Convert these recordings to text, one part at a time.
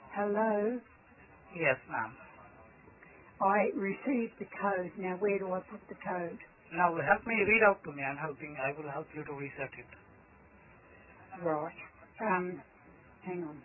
Hello. Yes, ma'am. I received the code. Now, where do I put the code? Now help me read out to me. I will help you to reset it. Right. Hang on.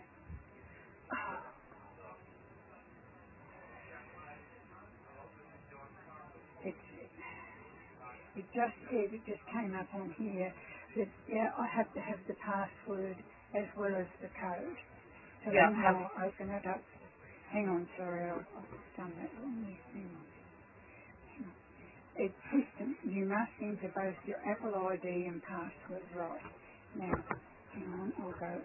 It just came up on here that I have to have the password as well as the code. So Yeah. when I open it up, hang on, sorry, I've done that wrong. Hang on. It's system. You must enter both your Apple ID and password. Right. Now, hang on, I'll go.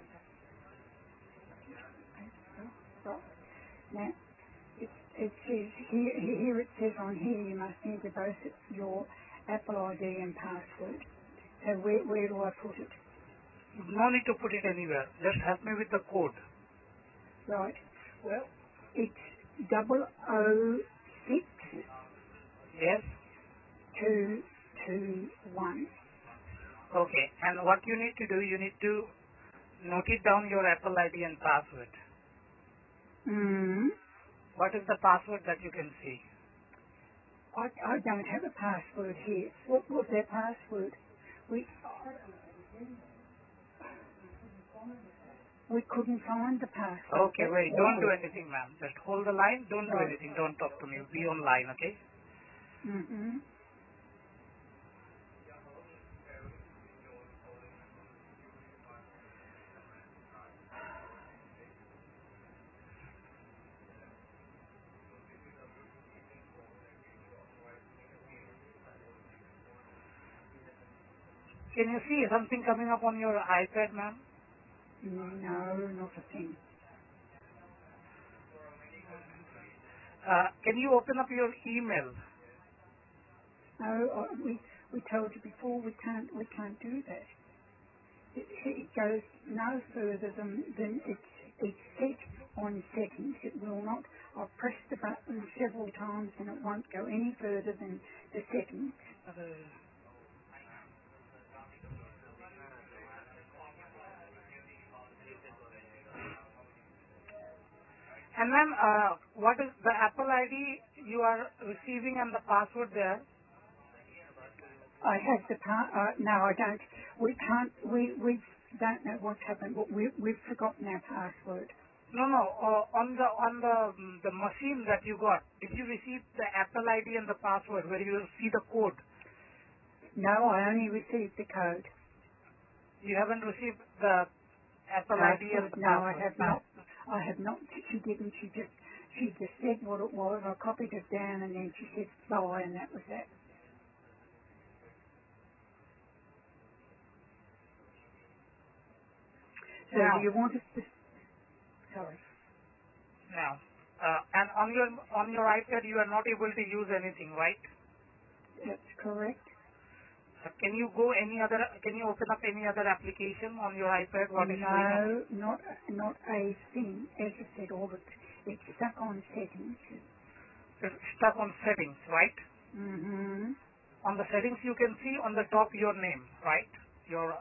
Right. Now, it says here it says on here you must enter both your Apple ID and password. So where do I put it? No need to put it anywhere. Just help me with the code. Right. Well, it's 006 Yes. 221. Okay. And what you need to do, you need to note it down your Apple ID and password. What is the password that you can see? I don't have a password here. What was their password? We couldn't find the password. Okay, wait. Don't do anything, ma'am. Just hold the line. Don't do anything. Don't talk to me. Be online, okay? Can you see something coming up on your iPad, ma'am? No, not a thing. Can you open up your email? No, we told you before we can't do that. It goes no further than it's set on settings. It will not. I've pressed the button several times and it won't go any further than the settings. And ma'am, what is the Apple ID you are receiving and the password there? I have the no, I don't. We can't. We don't know what's happened, but we've forgotten our password. No. On the machine that you got, did you receive the Apple ID and the password where you will see the code? No, I only received the code. You haven't received the Apple ID and the No, I password? have not. I have not. She didn't. She just said what it was. I copied it down and then she said bye and that was that. So Now, do you want us to? Sorry. now, and on your iPad you are not able to use anything, right? That's correct. Can you open up any other application on your iPad? What is showing up? No, not a thing. As I said, it's stuck on settings. It's stuck on settings, right? On the settings you can see on the top your name, right? Your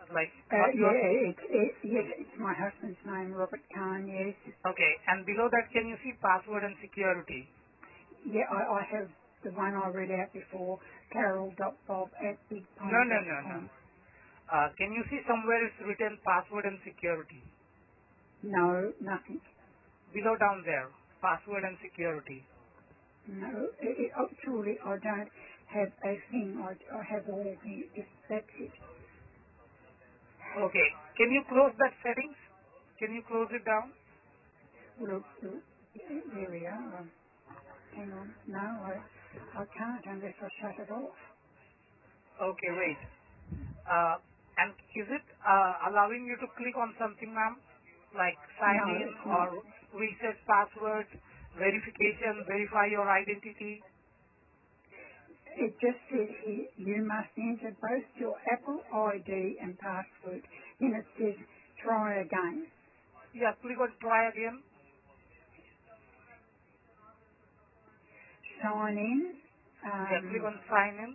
It's my husband's name, Robert Kahn. Yes. Okay, and below that can you see password and security? Yeah, I have the one I read out before, carol.bob@bigpond.com. No. Can you see somewhere it's written password and security? No, nothing. Below down there, password and security. No, truly, I don't have a thing. I have all that's it. Okay, can you close that settings? Can you close it down? Look, there we are. Hang on. No, I can't unless I shut it off. Okay, wait. And is it allowing you to click on something, ma'am? Like sign No, in it's or not. reset password, verification, verify your identity? It just says here, you must enter both your Apple ID and password. Then it says, try again. Yeah, click on try again. Sign in. Yeah, click on sign in.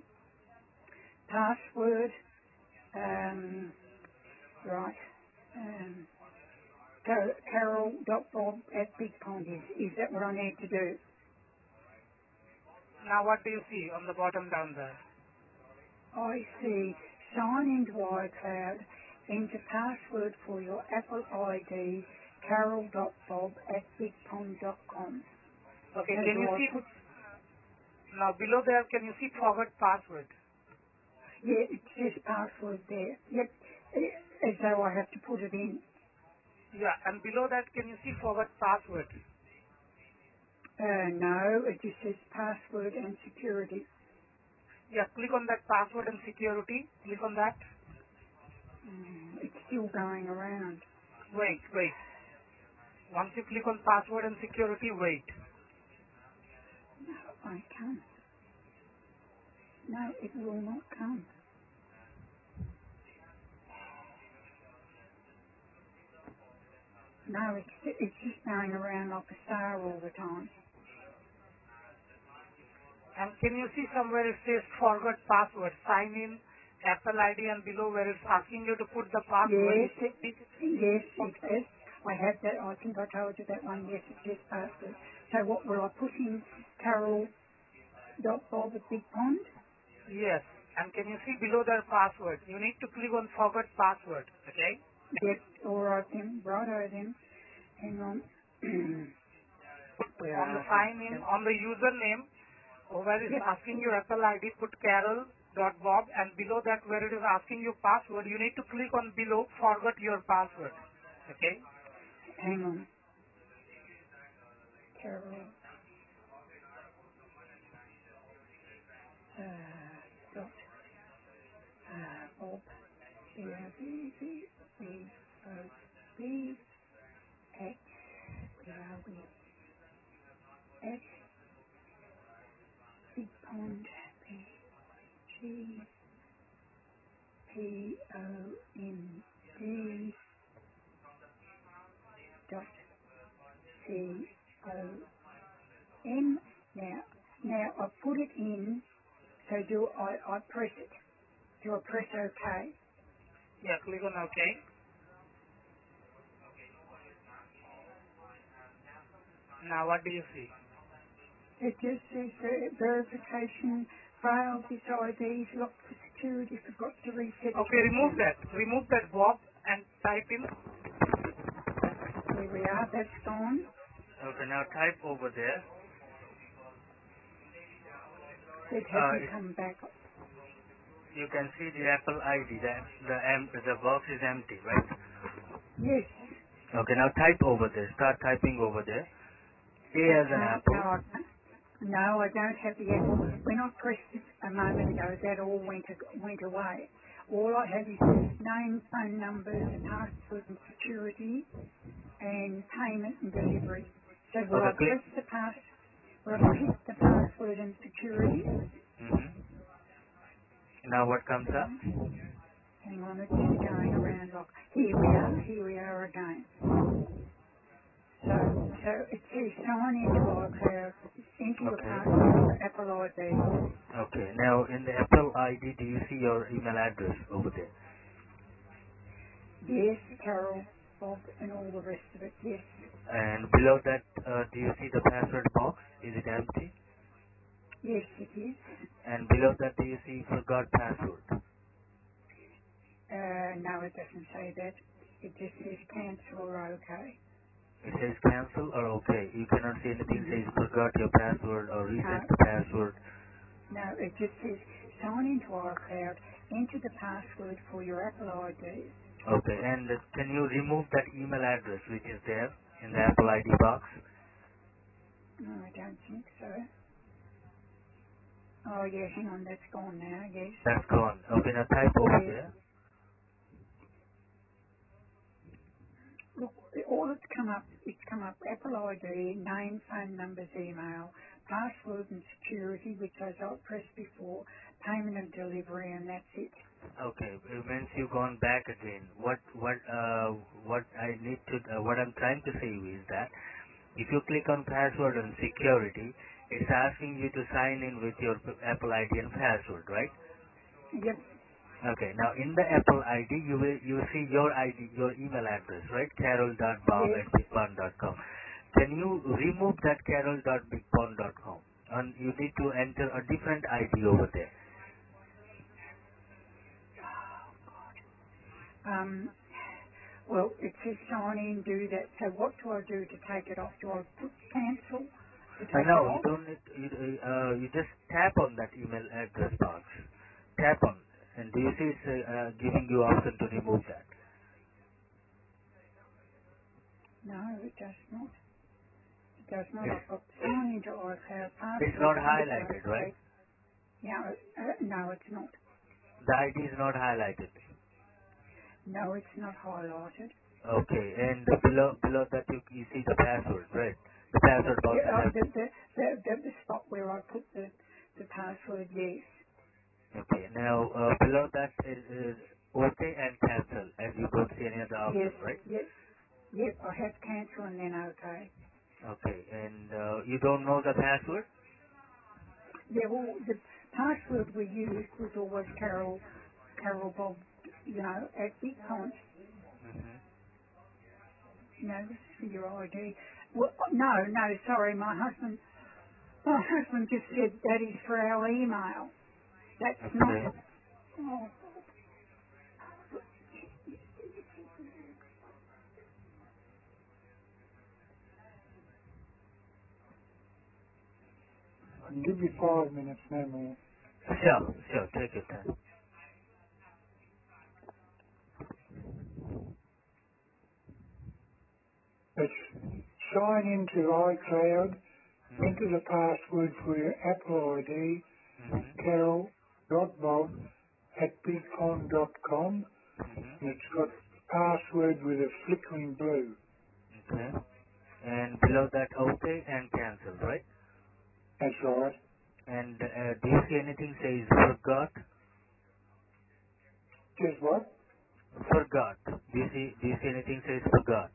Password. Right. Carol.bob@bigpond is that what I need to do? Now what do you see on the bottom down there? I see sign into iCloud, enter password for your Apple ID, carol.bob@bigpond.com. Okay, So can do you I see, put, now below there, can you see forgot password? yeah, it says password there. Yep, as though I have to put it in. Yeah, and below that, can you see forgot password? No, it just says password and security. Yeah, click on that password and security. Click on that. It's still going around. Wait, wait. Once you click on password and security, wait. I can't. No, it will not come. No, it's just going around like a star all the time. And can you see somewhere it says forgot password? Sign in, Apple ID, and below where it's asking you to put the password. Yes, it is. I have that. I think I told you that one. Yes, it says password. So what will I put in? Carol.bob at Big Pond? Yes. And can you see below their password? You need to click on forgot password. Okay? Yep, all right then. Righto then. Hang on. Where On the are sign they? in, on the username, where it's Yep, asking you Apple ID, put carol.bob, and below that where it is asking you password, you need to click on below forgot your password. Okay? hang on. Carol. Dot. Bob. B-O-B-B-B-O-B. At. Where are we? At Big Pond. P-G-P-O-N-D. Dot C-O-M. Now I put it in, so do I press it? Do I press OK? Yeah, click on OK. Now what do you see? It just says verification failed. This ID is locked for security. Forgot to reset Okay, your remove account. that. Remove that Bob and type in. There we are. That's gone. Okay, now type over there. It hasn't come back. You can see the Apple ID. The box is empty, right? Yes. Okay, now type over there. Start typing over there. A I as an can't. apple. No, I don't have the Apple. When I pressed it a moment ago, that all went away. All I have is name, phone numbers, password and security, and payment and delivery. So will I Okay, click. press will I hit the password and security? Now what comes up? Okay. Hang on, it's just going around like, here we are again. So it says sign into iCloud, enter your Okay. password for Apple ID. Okay, now in the Apple ID, do you see your email address over there? Yes, Carol, Bob, and all the rest of it, yes. And below that, do you see the password box? Is it empty? Yes, it is. And below that, do you see forgot password? No, it doesn't say that. It just says cancel or okay. It says cancel or okay. You cannot see anything says forgot your password or No, reset the password. no, it just says sign into iCloud, enter the password for your Apple ID. Okay, and can you remove that email address which is there in the Apple ID box? No, I don't think so. Oh, yeah, hang on, that's gone now, yes. That's gone. Okay, now type over Yes. there. Look, all it's come up Apple ID, name, phone numbers, email, password and security, which as I pressed before, payment and delivery, and that's it. Okay, once you've gone back again, what I need to, what I'm trying to say is that if you click on password and security, it's asking you to sign in with your Apple ID and password, right? Yep. Okay. Now in the Apple ID, you see your ID, your email address, right? Yes. carol.bob@bigpond.com. Can you remove that carol.bigpond.com? And you need to enter a different ID over there. Well, it says sign in, do that. So what do I do to take it off? Do I put cancel to take No, it you off? don't need. You just tap on that email address box. Tap on, and do you see it's giving you option to remove that? No, it does not. It does not. It's, I've got sign into iCloud it's password not update. highlighted, right? No, it's not. The ID is not highlighted. No, it's not highlighted. Okay, and below that you see the password, right? The password box Yeah, left. the spot where I put the password, yes. Okay, now below that is OK and cancel, and you don't see any other Yes, option, right? yep, I have cancel and then okay. Okay, and you don't know the password? Yeah, well, the password we used was always Carol Bob, at Big Pond. Hmm. This is for your ID. Well, no, sorry, my husband just said that is for our email. That's not, Okay. oh, I'll give you 5 minutes, no more. Sure, take your time. Let's sign into iCloud, enter Mm-hmm. the password for your Apple ID, Mm-hmm. carol.bob@bigpond.com, and Mm-hmm. it's got password with a flickering blue. Okay. And below that, OK and cancel, right? That's right. And do you see anything says forgot? Just what? Forgot. Do you see anything says forgot?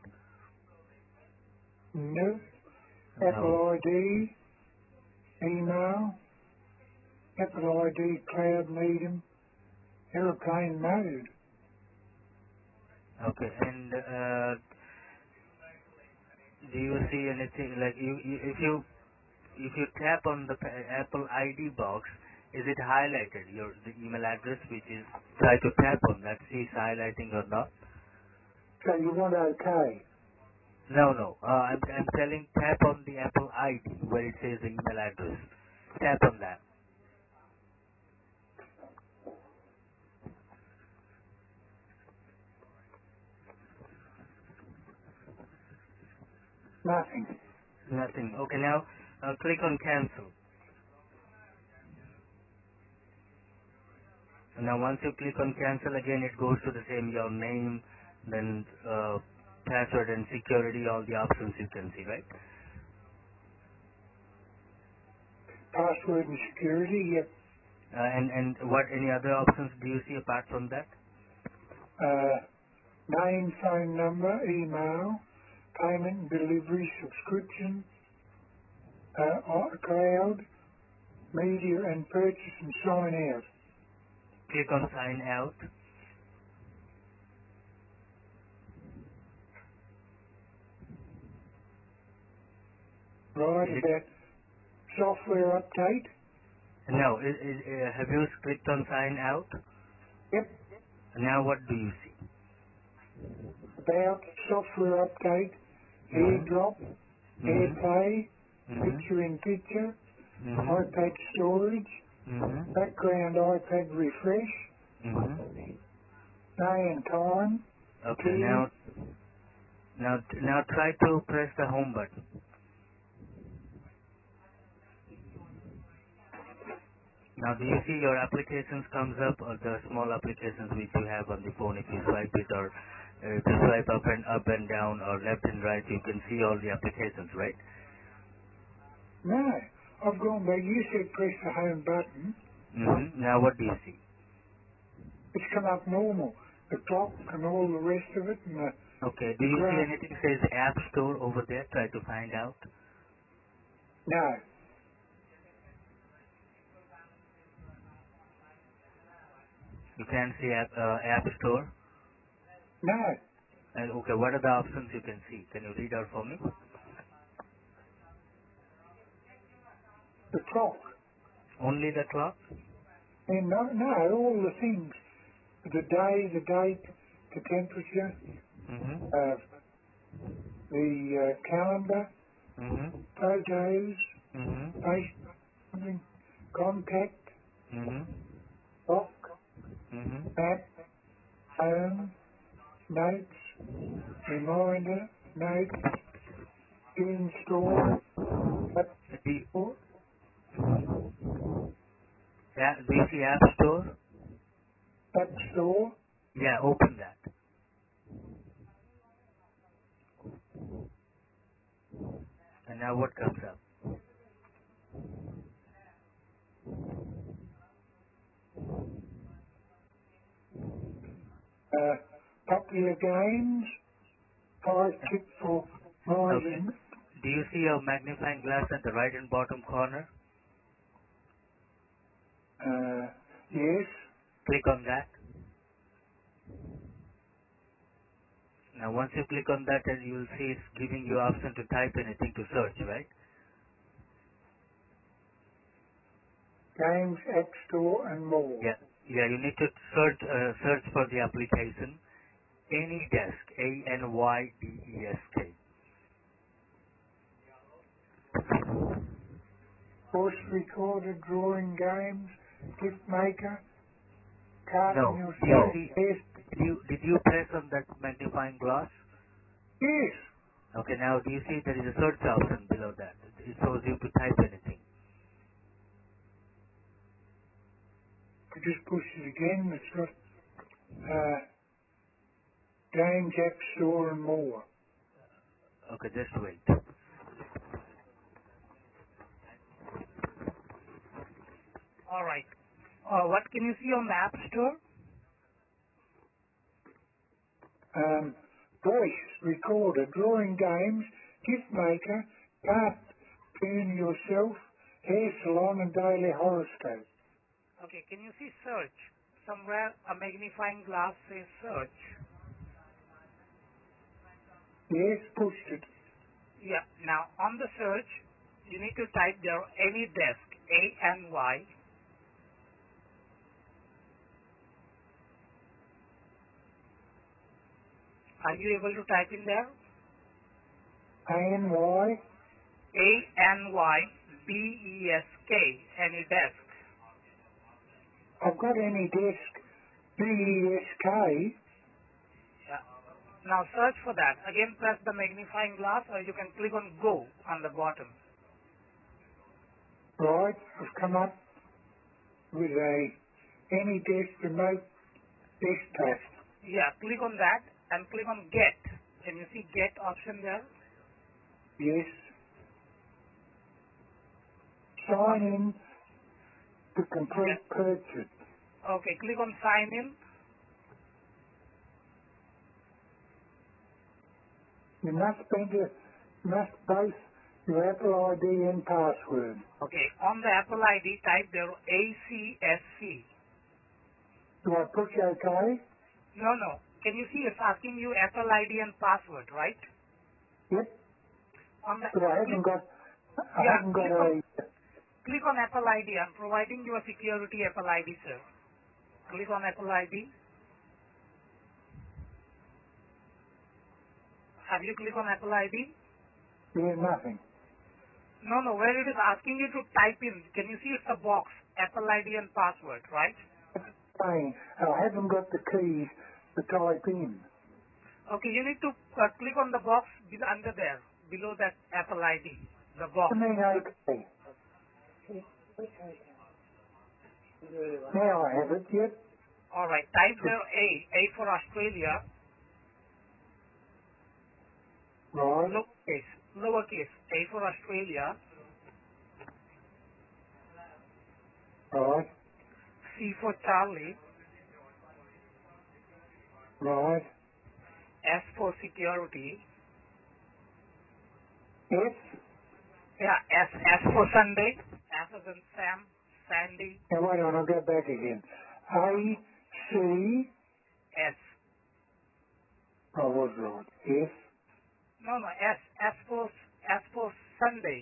No. No. Apple ID, email, Apple ID, cloud medium, aeroplane mode. Okay. And do you see anything like if you tap on the Apple ID box, is it highlighted the email address which is try to tap on that? See it's highlighting or not? So you want OK? No. I'm telling tap on the Apple ID where it says the email address. Tap on that. Nothing. Nothing. Okay. Now click on cancel. Now once you click on cancel again, it goes to the same your name, then password and security, all the options you can see, right? Password and security, yep. And what any other options do you see apart from that? Name, phone number, email, payment and delivery, subscription, cloud, media and purchase and sign out. Click on sign out. Right, Is it, about software update. no, have you clicked on sign out? Yep, Now what do you see? about software update, Mm-hmm. AirDrop, Mm-hmm. AirPlay, picture in Mm-hmm. picture, iPad Mm-hmm. storage, Mm-hmm. background iPad refresh, Mm-hmm. day and time, Okay, TV. now try to press the home button. Now do you see your applications comes up or the small applications which you have on the phone if you swipe it or if you swipe up and down or left and right you can see all the applications, right? No, I've gone back. You said press the home button. Mm-hmm. Now what do you see? It's come up normal. The clock and all the rest of it and Okay, do the you see graph. anything says App Store over there? Try to find out. No. You can't see App Store? No. Okay, what are the options you can see? Can you read out for me? The clock. Only the clock? And no, all the things. The day, the date, the temperature, Mm-hmm. the calendar, Mm-hmm. photos, Mm-hmm. Facebook, contact, Mm-hmm. clock, Mm-hmm. map, home, notes, reminder, notes, game store, app Do you, store, do you see App Store? app store, Yeah, open that. And now what comes up? popular games, 5 tips for Okay. rising. Do you see a magnifying glass at the right and bottom corner? Yes, Click on that. Now once you click on that, then you will see it's giving you option to type anything to search, right? games, app store, and more. Yeah. Yeah, you need to search for the application AnyDesk, ANYDESK. Voice recorder, drawing games, gift maker, carving No. Do you yourself. see? Yes, Did you press on that magnifying glass? yes. Okay. Now do you see there is a search option below that? It shows you to type anything. I just push it again. It's got games, app store, and more. Okay. Just wait. All right. What can you see on the App Store? Voice recorder, drawing games, gift maker, cartoon yourself, hair salon, and daily horoscope. Okay, can you see search? Somewhere a magnifying glass says search. Yes, pushed it. Yeah, now on the search, you need to type there AnyDesk, A-N-Y. Are you able to type in there? ANY. ANYDESK, AnyDesk. I've got any desk, DESK. Yeah. Now search for that. Again, press the magnifying glass, or you can click on Go on the bottom. Right, I've come up with any desk remote desktop. Yeah, click on that and click on Get. Can you see Get option there? Yes. Sign in to complete Yeah. purchase. Okay, click on Sign In. You must both your Apple ID and password. Okay, on the Apple ID, type there ACSC. Do I push OK? No, no. Can you see it's asking you Apple ID and password, right? Yep. On the But I click, haven't got yeah, a. click on Apple ID. I'm providing you a security Apple ID, sir. Click on Apple ID. Have you clicked on Apple ID? Yeah, nothing. No, no. Where it is asking you to type in, can you see it's a box, Apple ID and password, right? Saying I haven't got the keys to type in. Okay, you need to click on the box under there, below that Apple ID, the I box. mean, OK. Now I have it. Yep. All right, type there A for Australia, Right. lowercase, A for Australia, Right. C for Charlie, Right. S for security, Yes. yeah, S for Sunday, S as in Sam, Sandy, Now wait on, I'll go back again. A, C. S. I was right. S. No, S. S for Sunday.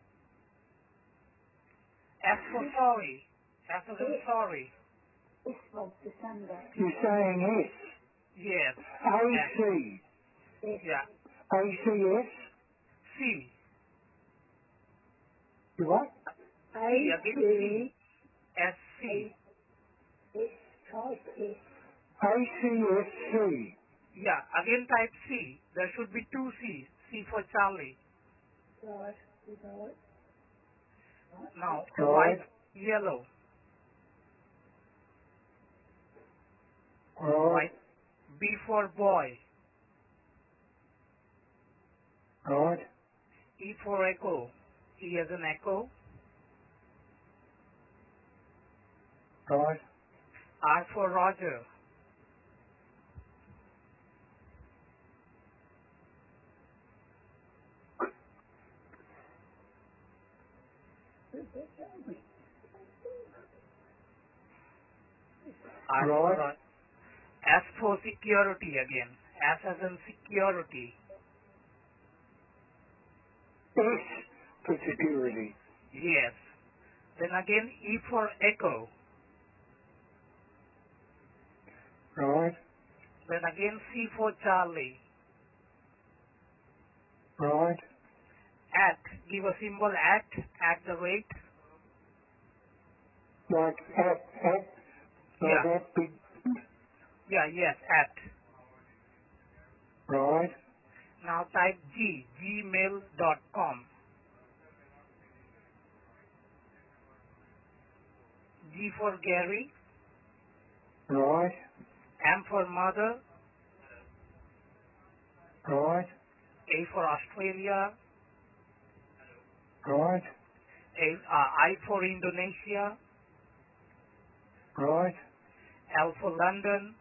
S for sorry. S as in sorry. This was the Sunday. You're saying S. Yes. AC. Yeah. ACS. C. You what? C again C. S C. Type S. ACSC. Yeah. Again type C. There should be two C's. C for Charlie. Right. You know it. Now Right. white, yellow. Right. White. B for boy. Right. E for echo. E as in echo. Right. R for Roger. R for Right. Roger. S for security again. S as in security. S for security. Yes. Then again E for echo. Right. Then again C for Charlie. Right. At. Give a symbol at the rate. Like at. Like Yeah. that big. Yeah, yes, at. Right. Now type gmail.com. G for Gary. Right. M for mother. Right. A for Australia. Right. I for Indonesia. Right. L for London.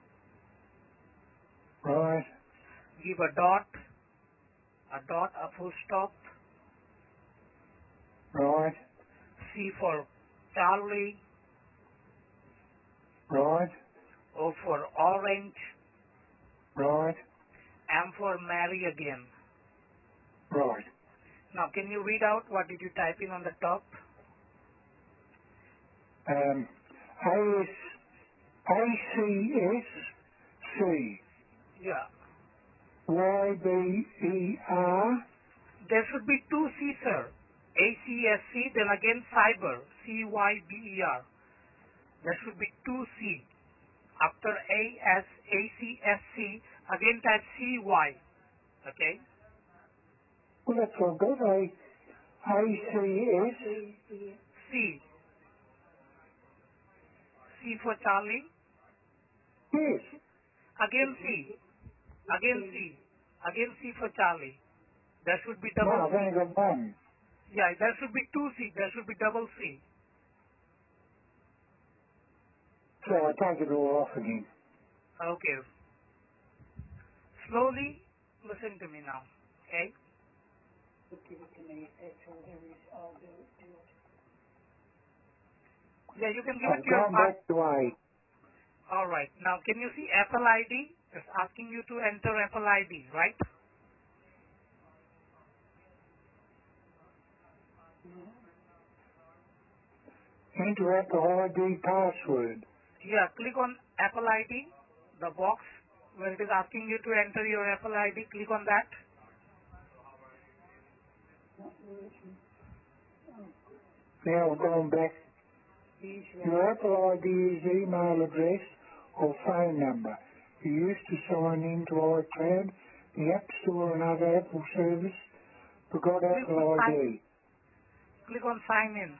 Right. Give a dot, a full stop. Right. C for Charlie. Right. O for orange. Right. M for Mary again. Right. Now can you read out what did you type in on the top? AS, ACS, C, Yeah. YBER, There should be two C, sir. ACSC, then again cyber. CYBER. There should be two C. After ACSC, again type CY. Okay? well that's what I've got, ACS, C. C for Charlie. yes, Again C. Again C. Again C for Charlie. There should be no, double I've C. only got one, Yeah, there should be two C. There should be double C. so I take it all off again. Okay. Slowly listen to me now. Okay? Give it to me. If that's all there is, I'll do it. Yeah, you can give it I've to your gone pass. back to A, Alright. Now can you see Apple ID? It's asking you to enter Apple ID, right? enter Apple ID password, Yeah, click on Apple ID, the box where it is asking you to enter your Apple ID. Click on that. now I've gone back, your Apple ID's email address or phone number. You used to sign into iCloud, the App Store and other Apple service. Forgot Apple ID. Click on sign in.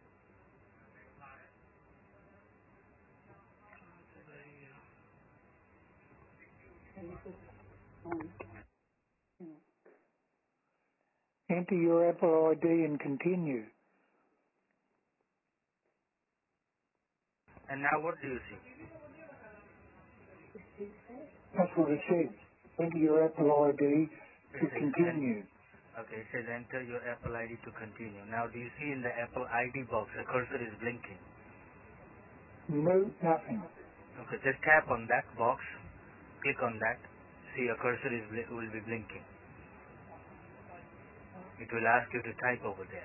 Enter your Apple ID and continue. And now what do you see? That's what it says. Enter your Apple ID It to says continue. okay, it says enter your Apple ID to continue. Now do you see in the Apple ID box the cursor is blinking? No, nothing. Okay, just tap on that box. Click on that. See, your cursor will be blinking. It will ask you to type over there.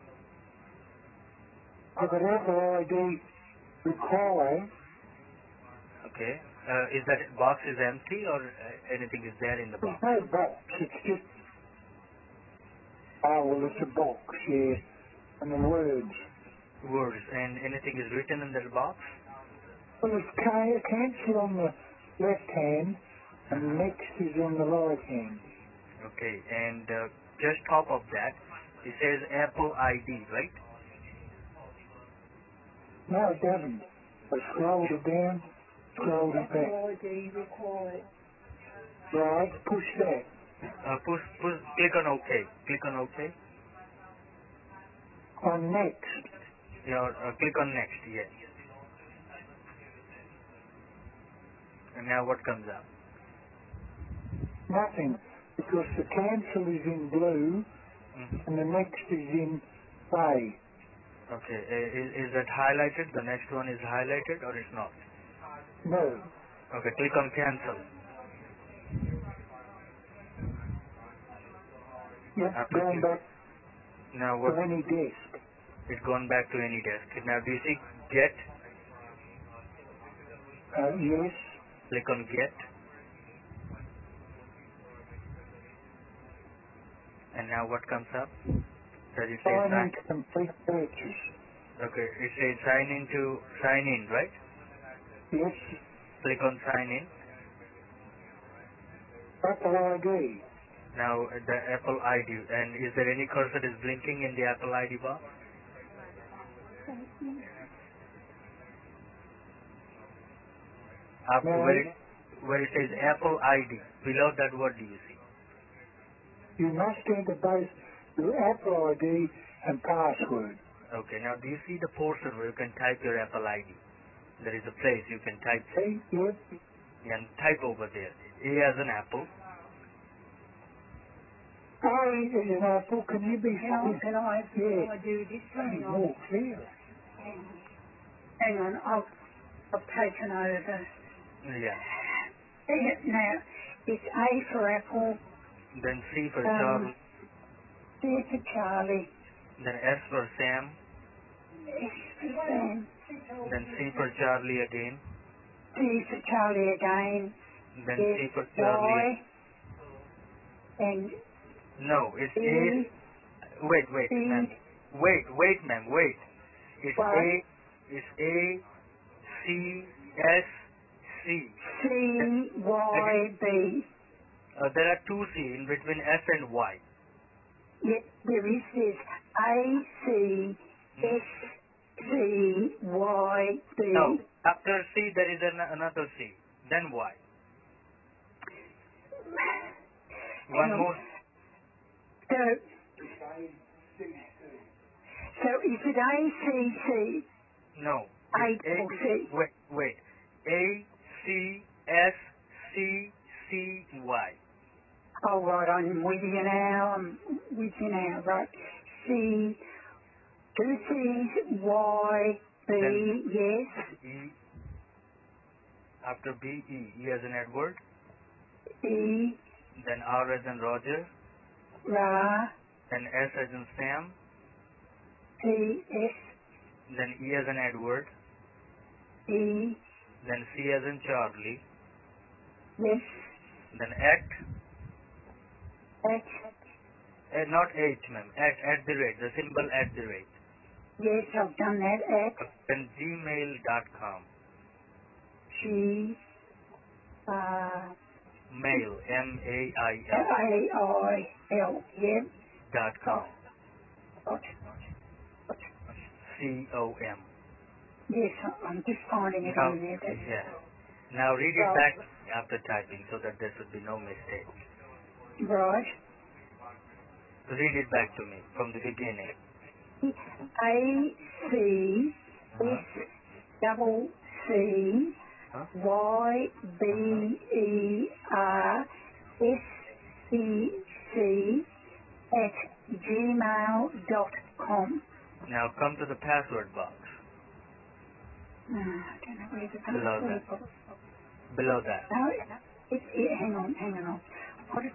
I've got Apple ID required. Okay. Is that box is empty or anything is there in the There's box? no box. It's just, it's a box, yeah. And the words. Words. And anything is written in that box? Well, it's cancel on the left hand, and next is on the right hand. Okay. And just top of that, it says Apple ID, right? No, it doesn't. I scrolled it down, scrolled it back. ID required. Right, push that. Click on OK. Click on OK. On next. Click on next, yes. And now what comes up? Nothing, because the cancel is in blue, Mm-hmm. and the next is in grey. Okay. Is that highlighted? The next one is highlighted or it's not? No. Okay. Click on cancel. Yep, After going click. back Now to what? any desk. It's gone back to any desk. Now do you see get? Yes. Click on get. And now what comes up? Does it say Sign sign? in to complete purchase. Okay. It says sign in, right? Yes. Click on sign in. Apple ID. Now the Apple ID. And is there any cursor is blinking in the Apple ID box? No, Where it says Apple ID, below that what do you see? you must enter both your Apple ID and password. Okay, now do you see the portion where you can type your Apple ID? There is a place you can type See? Yep. and type over there. A as an apple. Oh, there's an Apple. Can you be Can I Yeah. do this? Hang on. More clear. Hang on. I've taken over. Yeah. Now, it's A for Apple, Then C for Charlie. C for Charlie, Then S for Sam. S for Sam, Then C for Charlie again. C for Charlie again, Then S, C for Charlie. Y, and No, it's E, A. Wait, ma'am. E, Wait, ma'am. Wait. It's what? A, C, S, C. C, Y, B. There are two C in between S and Y. Yep, there is this A, C, S, C, Y, B. No, after C there is another C. Then Y. Hang One on. more. So is it A, C, C? No. A It's double C. Wait. A, C, S, C, C, Y. Oh, right, I'm with you now, right. C, two C's, Y, B, Then yes, E. After B, E. E as in Edward. E, Then R as in Roger. Ra, Then S as in Sam. T, S, Then E as in Edward. E, Then C as in Charlie. yes, Then at. H, Not H, ma'am. At the rate. The symbol at the rate. yes, I've done that, at, Then gmail.com. G, Mail. M-A-I-L. A-I-L, yep, .com. got, C-O-M. yes, I'm just finding it Now, on there, that's yeah. Now read it right, back after typing so that there should be no mistake. right. Read it back to me from the beginning. A, C, Huh? S, double C, Huh? Y B E R S E C at gmail.com. Now come to the password box. I don't know where the Below that. password. Below that. No, hang on. I've got to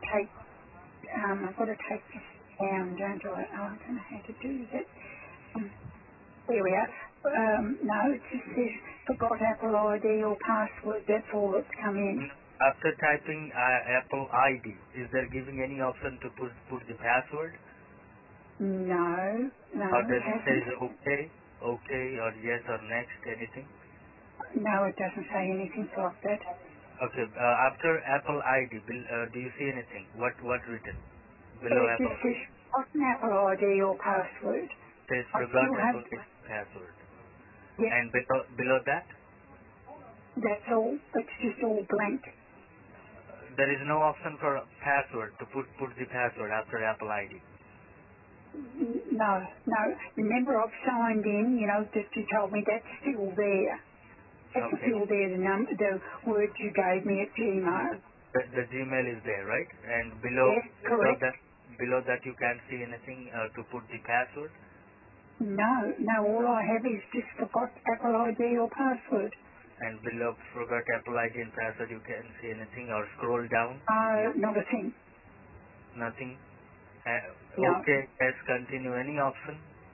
take this down, don't I? Oh, I don't know how to do that. There we are. No, it just says forgot Apple ID or password. That's all that's come in. After typing Apple ID, is there giving any option to put the password? No, Or does it it say hasn't. okay, or yes, or next, anything? No, it doesn't say anything like that. Okay, after Apple ID, do you see anything? What written? Below It Apple just says forgot an Apple ID or password. says I forgot still have, Apple ID password. yeah, And below that, that's all. It's just all blank. there is no option for password to put the password after Apple ID. No. Remember, I've signed in. That you told me that's still there. It's Okay. still there. The words you gave me at Gmail. The Gmail is there, right? And Yes, correct. below that you can't see anything to put the password. No. All I have is just forgot Apple ID or password. And below forgot Apple ID and password, you can't see anything, or scroll down. Not a thing. Nothing. No. Okay, let's continue. Any option?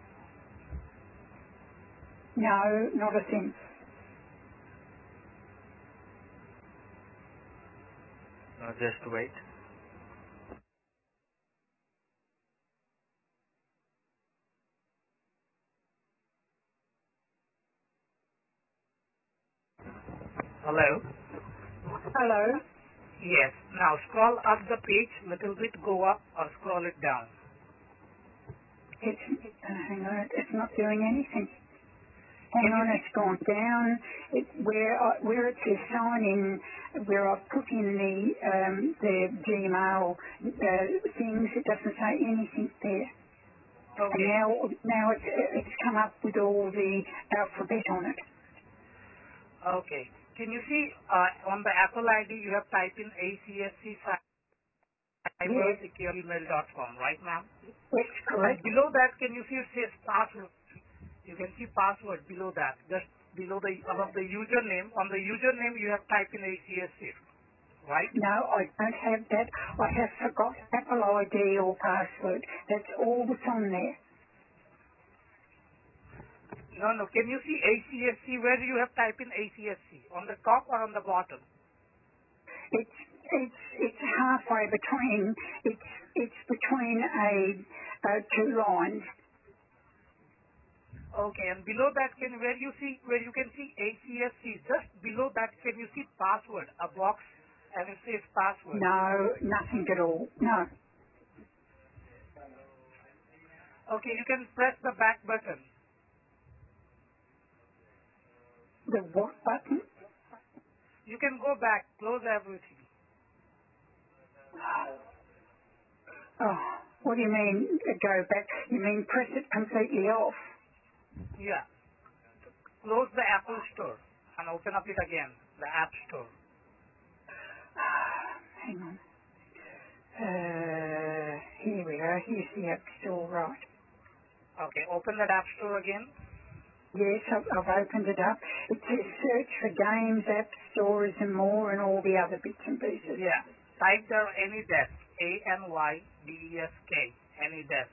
No, not a thing. Just wait. Hello? Hello? Yes. Now scroll up the page, little bit go up or scroll it down. Hang on, it's not doing anything. Hang Can you on, see? it's gone down. Where it says sign in, where I've put in the Gmail things, it doesn't say anything there. Okay. And now it's come up with all the alphabet on it. Okay. Can you see on the Apple ID you have typed in Yes, acsccybersecuremail.com, right, ma'am? that's And correct. below that, can you see it says password? You can see password below that, just below above the username. On the username, you have typed in ACSC, right? No, I don't have that. I have forgot Apple ID or password. That's all that's on there. No. Can you see ACSC? Where you have typed in ACSC? On the top or on the bottom? It's halfway between. It's between two lines. Okay, and below that, where you can see ACSC, just below that, can you see password? A box and it says password. No, nothing at all. No. Okay, you can press the back button. The what button? You can go back, close everything. Oh, what do you mean go back? You mean press it completely off? Yeah, close the Apple Store and open up it again, the App Store. Hang on. Here we are. Here's the App Store, right? Okay, open that App Store again. Yes, I've opened it up. It says search for games, app stores and more and all the other bits and pieces. Yeah, type there AnyDesk, ANYDESK, AnyDesk.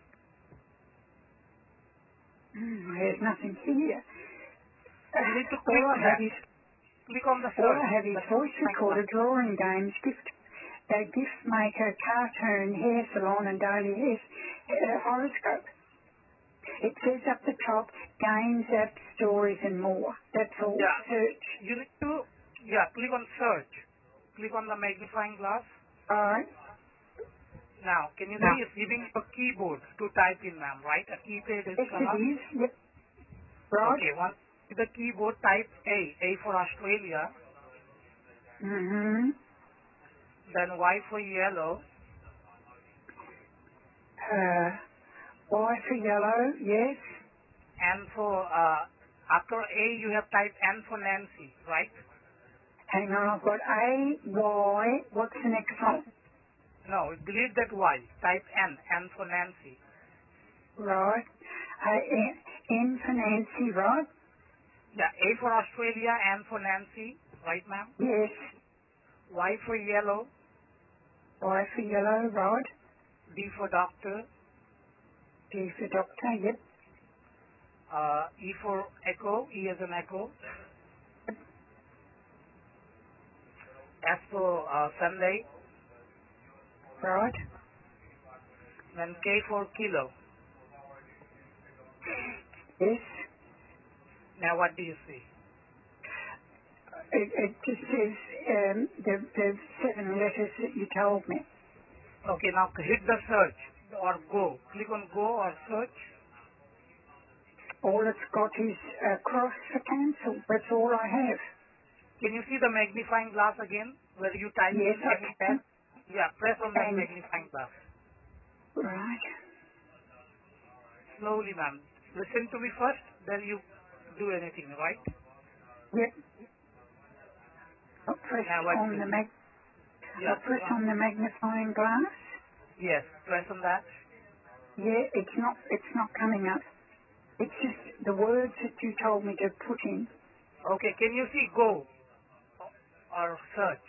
There's nothing here. You need to All click I on have that. is Click on the all search. I have is voice recorder, drawing games, gift maker, cartoon, hair salon and daily horoscope. It says up the top, games, apps, stories and more. That's all. Yeah, Search. you need to, click on search. Click on the magnifying glass. Alright. Now, can you No. see it's giving a keyboard to type in, ma'am, right? A keypad has Yes come it up. is. Yep. Right. Okay, once the keyboard, type A for Australia, Mm-hmm. then Y for yellow, Y for yellow, yes. N for, after A you have typed N for Nancy, right? Hang on, I've got A, Y, what's the next one? No, delete that Y. Type N for Nancy. Right. N for Nancy, right? Yeah, A for Australia, N for Nancy, right ma'am? Yes. Y for yellow, Y for yellow, right. D for doctor, D for doctor, yep. E for echo, E as an echo, S for Sunday, Right. then K for kilo. Yes. Now what do you see? It just says the 7 letters that you told me. Okay, now hit the search or go. Click on go or search. All it's got is cross for cancel. That's all I have. Can you see the magnifying glass again where you type Yes, in I any can. text? Yeah, press on that And, magnifying glass. right. Slowly, ma'am. Listen to me first, then you do anything, right? Yep. I'll press Now what on do the you Yeah. I'll press on the magnifying glass. Yes, press on that. Yeah, it's not coming up. It's just the words that you told me to put in. Okay, can you see go or search?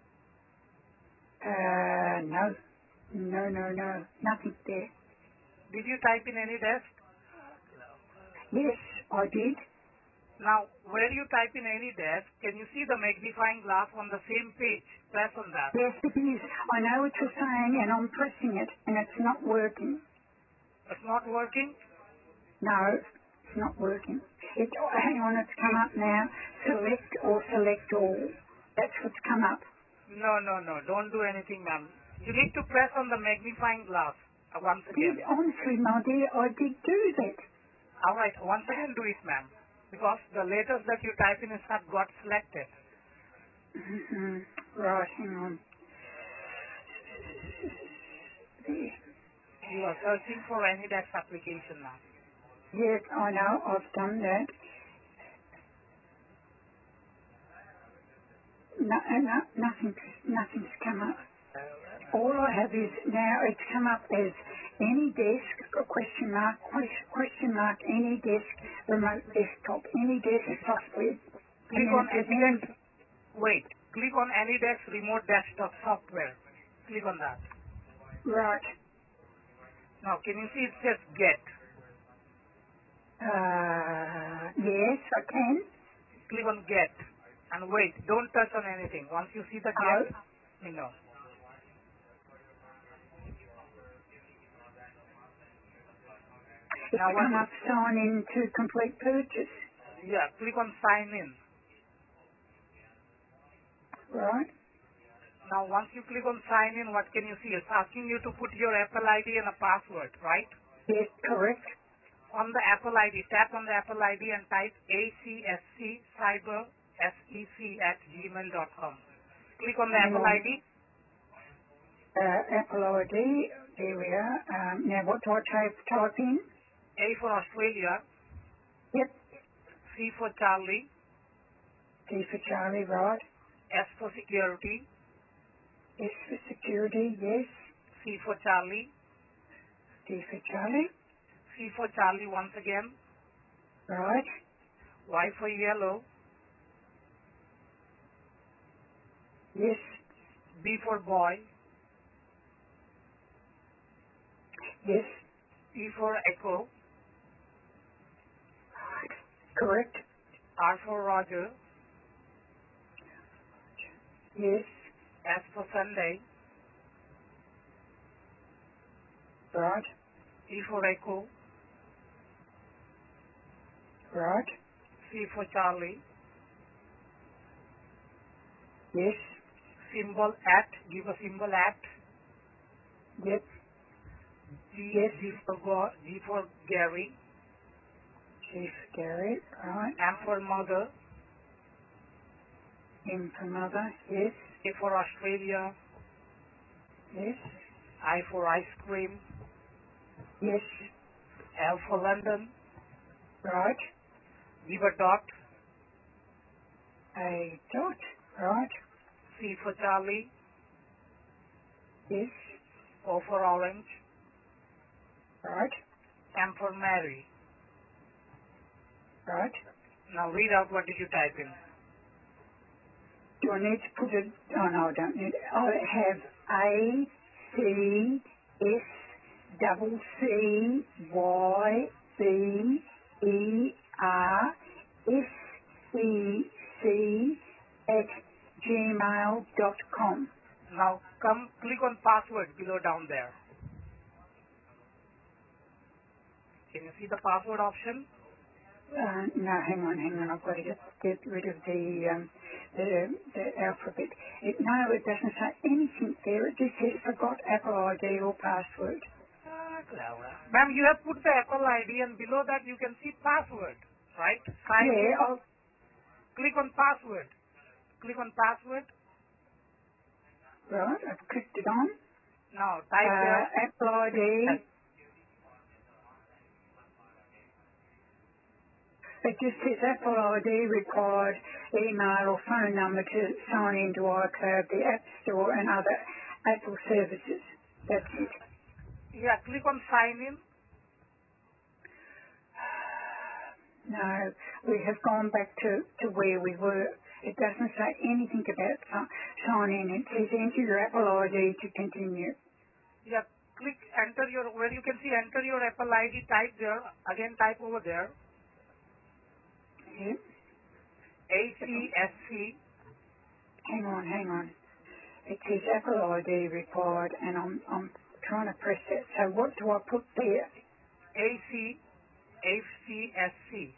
No. No. Nothing there. Did you type in any desk? Yes, I did. Now, where you type in any desk, can you see the magnifying glass on the same page? Press on that. Yes, it is. I know what you're saying, and I'm pressing it, and it's not working. It's not working? No, it's not working. Hang on, it's come up now. Select or select all. That's what's come up. No. Don't do anything, ma'am. You need to press on the magnifying glass once again. Honestly, my dear, I did do that. All right, once again do it, ma'am. Because the letters that you type in is not got selected. Right, hang on. There. You are searching for any desk application now. Yes, I know, I've done that. Nothing's come up. All I have is now it's come up as any desk, question mark, any desk, remote desktop, any desk software. And Click then on it says any any, desk. Wait. Click on any desk remote desktop software. Click on that. right, Now, can you see it says get? yes, I can. Click on get. And wait. Don't touch on anything. Once you see the get, Oh, you know. it's Now what? come up sign in to complete purchase. Yeah. Click on sign in. Right, Now, once you click on sign in, what can you see? It's asking you to put your Apple ID and a password, right? yes, correct. On the Apple ID, tap on the Apple ID and type ACSC cyber sec@gmail.com. Click on the Hang Apple on. ID. Apple ID, there we are. Now what do I type in? A for Australia, Yep, C for Charlie, C for Charlie, right. S for security, S for security, yes. C for Charlie, D for Charlie, C for Charlie once again, right. Y for yellow, Yes, B for boy, yes, E for echo, correct. R for Roger, Yes, S for Sunday, right, E for echo, right. C for Charlie, Yes, symbol at, give a symbol at, yep, G, yes. G for Gary, Chief Gary, right. M for mother, M for mother, yes, A for Australia, yes, I for ice cream, yes, L for London, right. give a dot, A dot, right. C for Charlie, Yes, O for orange, right, M for Mary, right. Now read out what did you type in. Do I need to put it? Oh no, I don't need it. I have A C S double C Y B E R S E C at gmail.com. Now click on password below down there. Can you see the password option? No, hang on. I've got to just get rid of the alphabet. It doesn't say anything there. It just says forgot Apple ID or password. Laura. Ma'am, you have put the Apple ID and below that you can see password, right? Sign in. Click on password. Click on password. Right, I've clicked it on. Now type there. Apple ID. It just says Apple ID required, email or phone number to sign into iCloud, the App Store and other Apple services. That's it. Yeah, click on sign in. No, we have gone back to where we were. It doesn't say anything about sign in. It says enter your Apple ID to continue. Yeah, click enter your, where you can see enter your Apple ID, type there. Again type over there. Yeah. ACSC. Hang on. It says Apple ID required, and I'm trying to press that. So what do I put there? ACSC.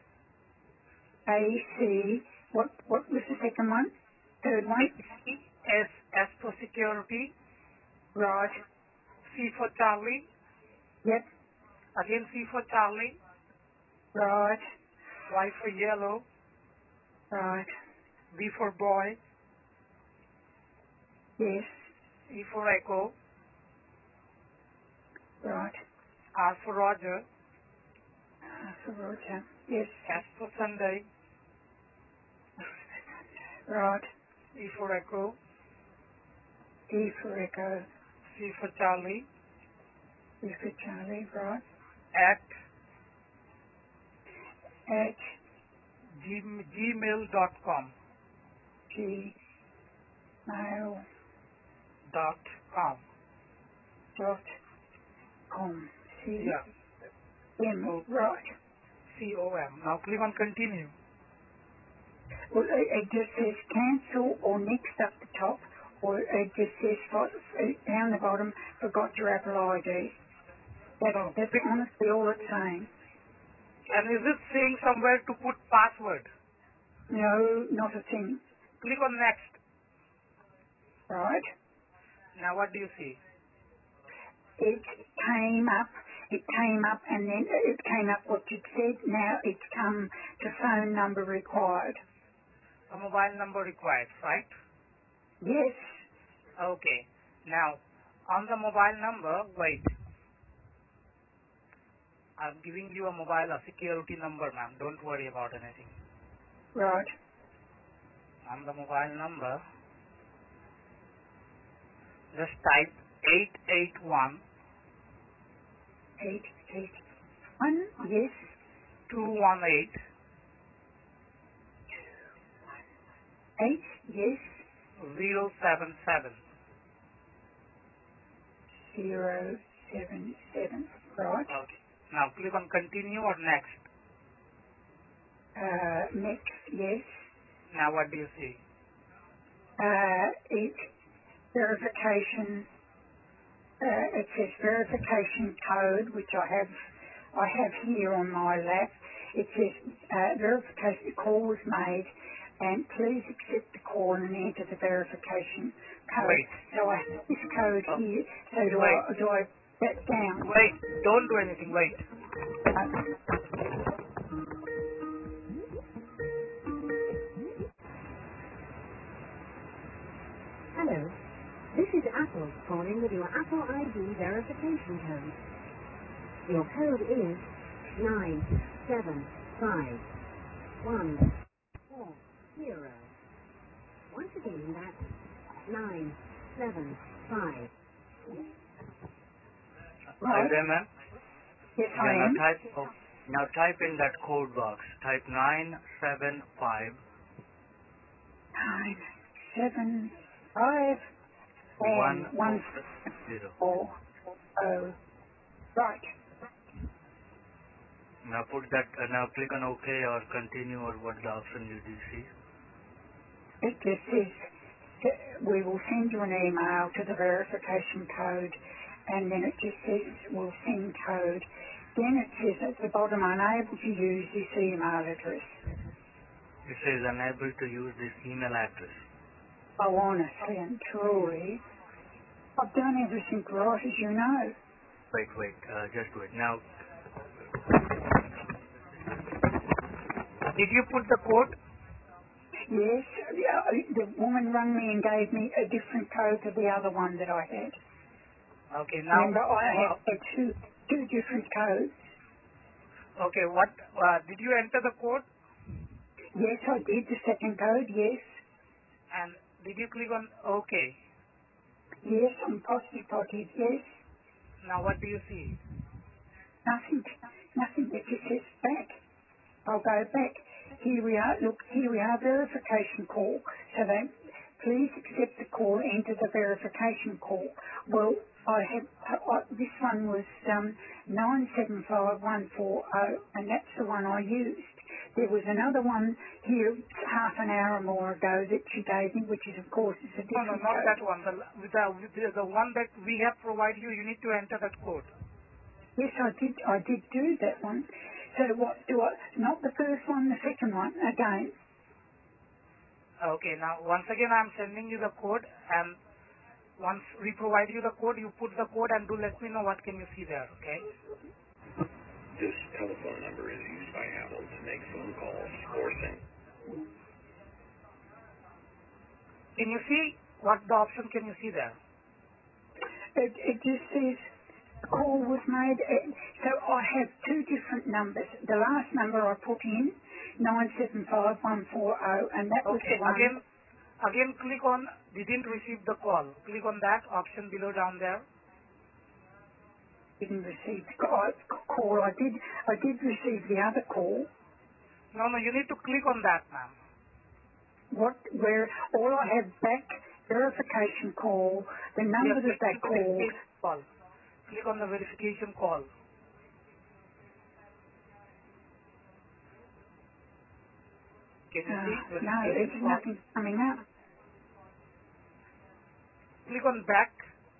AC. What was the second one? Third one? S for security. Right. C for Charlie. Yep. Again C for Charlie. Right. Y for yellow. Right. B for boy. Yes. E for echo. Right. R for Roger. For Roger. Yes. S for Sunday. Right. E for echo. E for Echo. C for Charlie. E for Charlie. Right. At gmail.com. gmail.com. Yeah. C-M. Right. COM. Now click on continue. Well, it just says cancel or next up the top, or it just says down the bottom, forgot your Apple ID. That's honestly all it's saying. And is it saying somewhere to put password? No, not a thing. Click on next. Right? Now what do you see? It came up, and then it came up what you'd said. Now it's come to phone number required. A mobile number required, right? Yes. Okay. Now, on the mobile number, wait. I'm giving you a security number, ma'am. Don't worry about anything. Right. On the mobile number, just type 881 881, yes. 218 8, yes. 077. 077. Right. Okay. Now click on continue or next. Next, yes. Now what do you see? It verification. It says verification code, which I have here on my lap. It says verification call was made, and please accept the call and enter the verification code. Wait. So I have this code here. So do I that down? Wait. Don't do anything. Wait. Hello, this is Apple calling with your Apple ID verification code. Your code is 975140. Once again, that's 975. Are you there, ma'am? Yes, I Yeah, am. now type. Now type in that code box. Type 975 975 and 140. 140. Right. Now put that. Now click on OK or continue or what the option you do see. It just says we will send you an email to the verification code, and then it just says we'll send code. Then it says at the bottom, unable to use this email address. It says unable to use this email address. Oh, honestly and truly, I've done everything right, as you know. Wait, just wait. Now, Did you put the code? Yes, the woman rang me and gave me a different code to the other one that I had. Okay, now. Remember, I had two different codes. Okay, what did you enter the code? Yes, I did the second code, yes. And did you click on OK? Yes, on Positive Potty, yes. Now what do you see? Nothing. It just says back. I'll go back. Here we are. Look, here we are, verification call. So then, please accept the call, enter the verification call. Well, this one was 975140, and that's the one I used. There was another one here half an hour or more ago that she gave me, which is, of course, is a No, different not code. that one. The one that we have provided you, you need to enter that code. Yes, I did do that one. So what do I, not the first one, the second one, again. Okay, now once again I'm sending you the code, and once we provide you the code, you put the code and do let me know what can you see there, okay? This telephone number is used by Apple to make phone calls or send. Can you see what the option can you see there? It just says a call was made. So I have two different numbers. The last number I put in, 975140, and that was Okay, the one. again click on didn't receive the call. Click on that option below down there. Didn't receive the call. I did receive the other call. No, you need to click on that, ma'am. Where all I have back verification call, the number that they called. Click on the verification call. Can you see? No, there's nothing coming up. Click on back.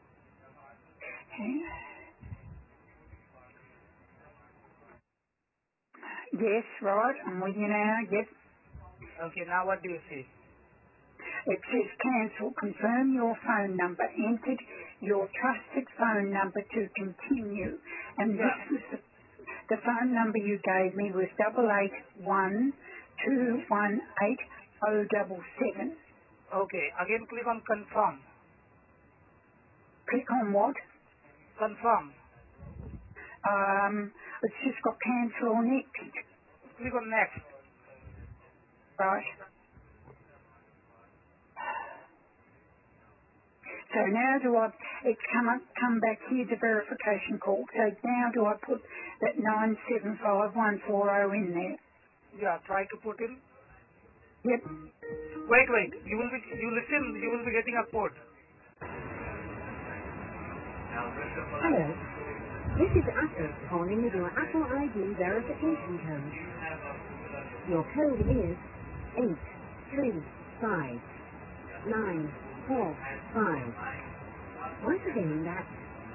Yes, right. I'm with you now. Yep. Okay, now what do you see? It says cancel. Confirm your phone number. Entered your trusted phone number to continue. And this was the phone number you gave me was 881-218-077. Okay, again click on confirm. Click on what? Confirm. It's just got cancel or next. Click on next. Right. So now it's come back here to verification call. So now do I put that 975140 in there? Yeah, try to put in. Yep. Wait. You will be getting a code. Hello. This is Apple calling with your Apple ID verification code. Your code is 835945. Once again, that's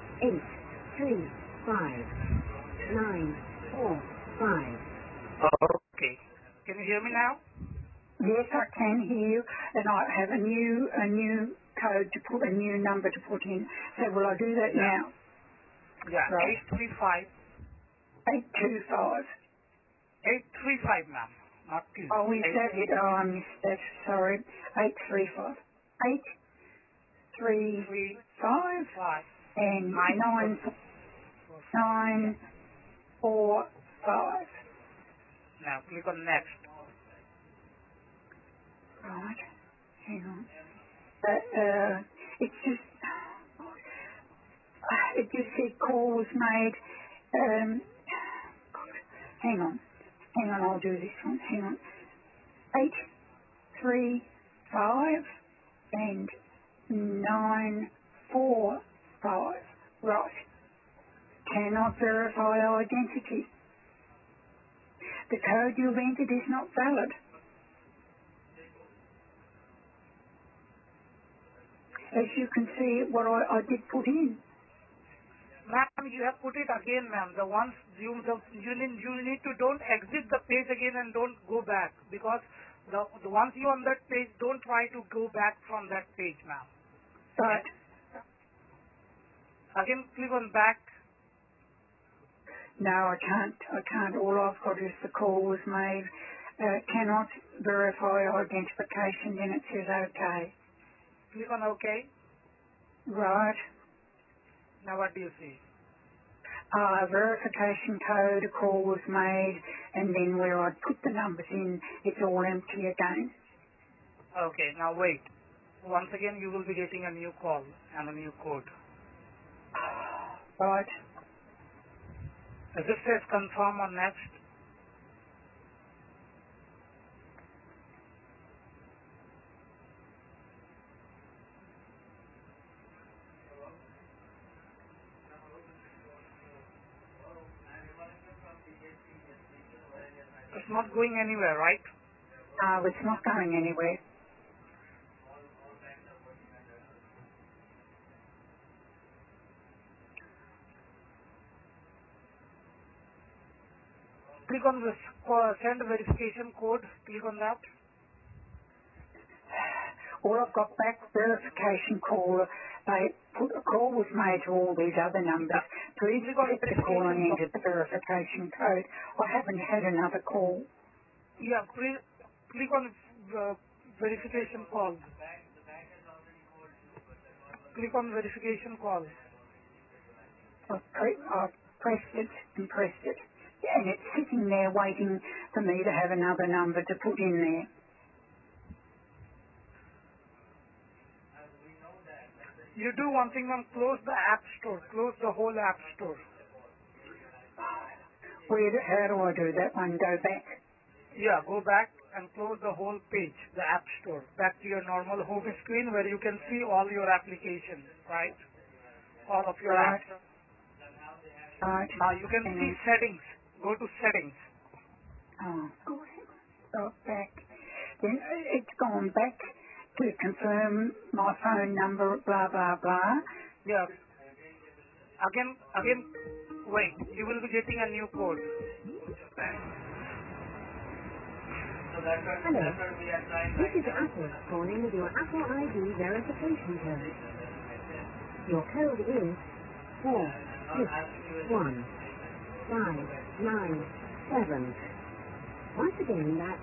835945. Okay. Can you hear me now? Yes, I can hear you, and I have a new code to put, a new number to put in. So will I do that now? Yeah, Right. 835. 825. 835, ma'am, not 2. Oh, is that it? Oh, I missed that. Sorry. 835. 835 and 9945. Now click on next. Right. Hang on. It's just, it just said call was made. Hang on, I'll do this one. Hang on. 8, 3, 5, and 9, 4, 5. Right. Cannot verify identity. The code you've entered is not valid. As you can see, what I did put in. Ma'am, you have put it again, ma'am. The ones you need to don't exit the page again and don't go back, because the once you on that page, don't try to go back from that page, ma'am. Right. Again, click on back. No, I can't. All I've got is the call was made. Cannot verify identification, then it says OK. Click on OK. Right. Now what do you see? Verification code, a call was made, and then where I put the numbers in, it's all empty again. Okay, now wait. Once again, you will be getting a new call and a new code. Right. As it says confirm or next. It's not going anywhere, right? It's not going anywhere. Click on this send verification code. Click on that. All I've got back, verification call. They put a call was made to all these other numbers. Please click the call and enter the verification code. I haven't had another call. Yeah, click on verification call. Click on verification call. I've pressed it and pressed it. And it's sitting there waiting for me to have another number to put in there. You do one thing, ma'am, close the app store. Close the whole app store. How do I do that one? Go back? Yeah, go back and close the whole page, the app store. Back to your normal home screen where you can see all your applications, right? All of your apps. Right. Now you can see settings. Go to settings. Oh, go back. Then it's gone back to confirm my phone number, blah, blah, blah. Yeah. Again, wait. You will be getting a new code. Hello. This is Apple calling with your Apple ID verification code. Your code is 4615997. Once again, that's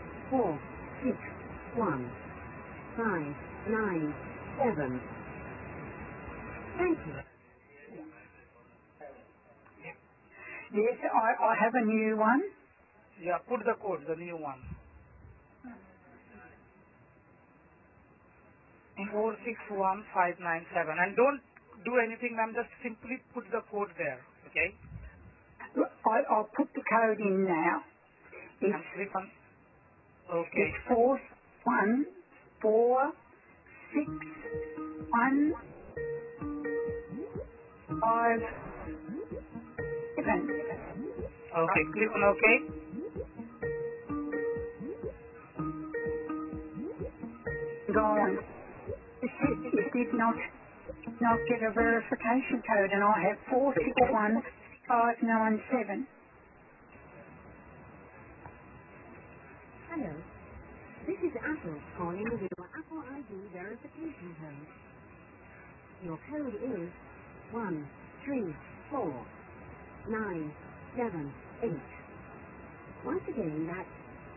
4615997. Thank you. Yes, I have a new one. Yeah, put the code, the new one. 461597. And don't do anything, ma'am. Just simply put the code there. Okay? I'll put the code in now. And click on. Okay. It's 4146157. Okay, click on OK. Go on. It did not get a verification code, and I have 461597. Hello. This is Apple calling with your Apple ID verification code. Your code is 134978. Once again, that's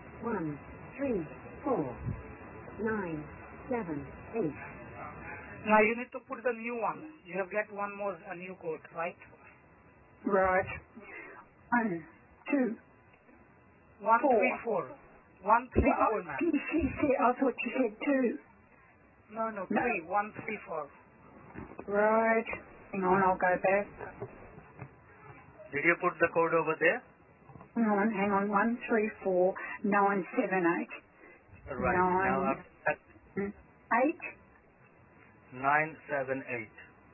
134978. Now you need to put the new one. You have get one more, a new code, right? Right. 1, 2, 134. 134, ma'am. I thought you said 2. No, 3. 134. Right. Hang on, I'll go back. Did you put the code over there? Hang on, 134978. Right. Now, 8? 978.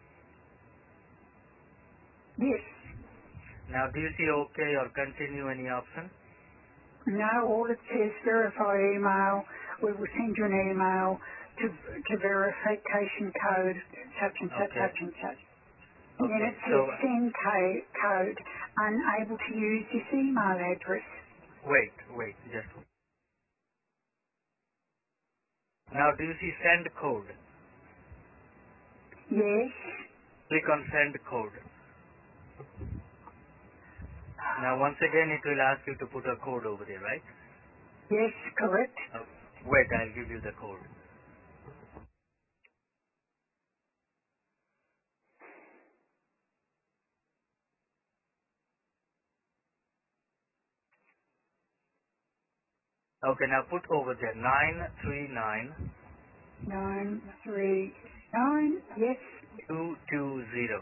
Yes. Now, do you see OK or continue any option? No, all it says verify email. We will send you an email to verification code, such and such, Okay. such and such. And then Okay. it says send code, unable to use this email address. Wait, just. Now, do you see send code? Yes. Click on send code. Now, once again, it will ask you to put a code over there, right? Yes, correct. Wait, I'll give you the code. Okay, now put over there 939 939, yes, 220.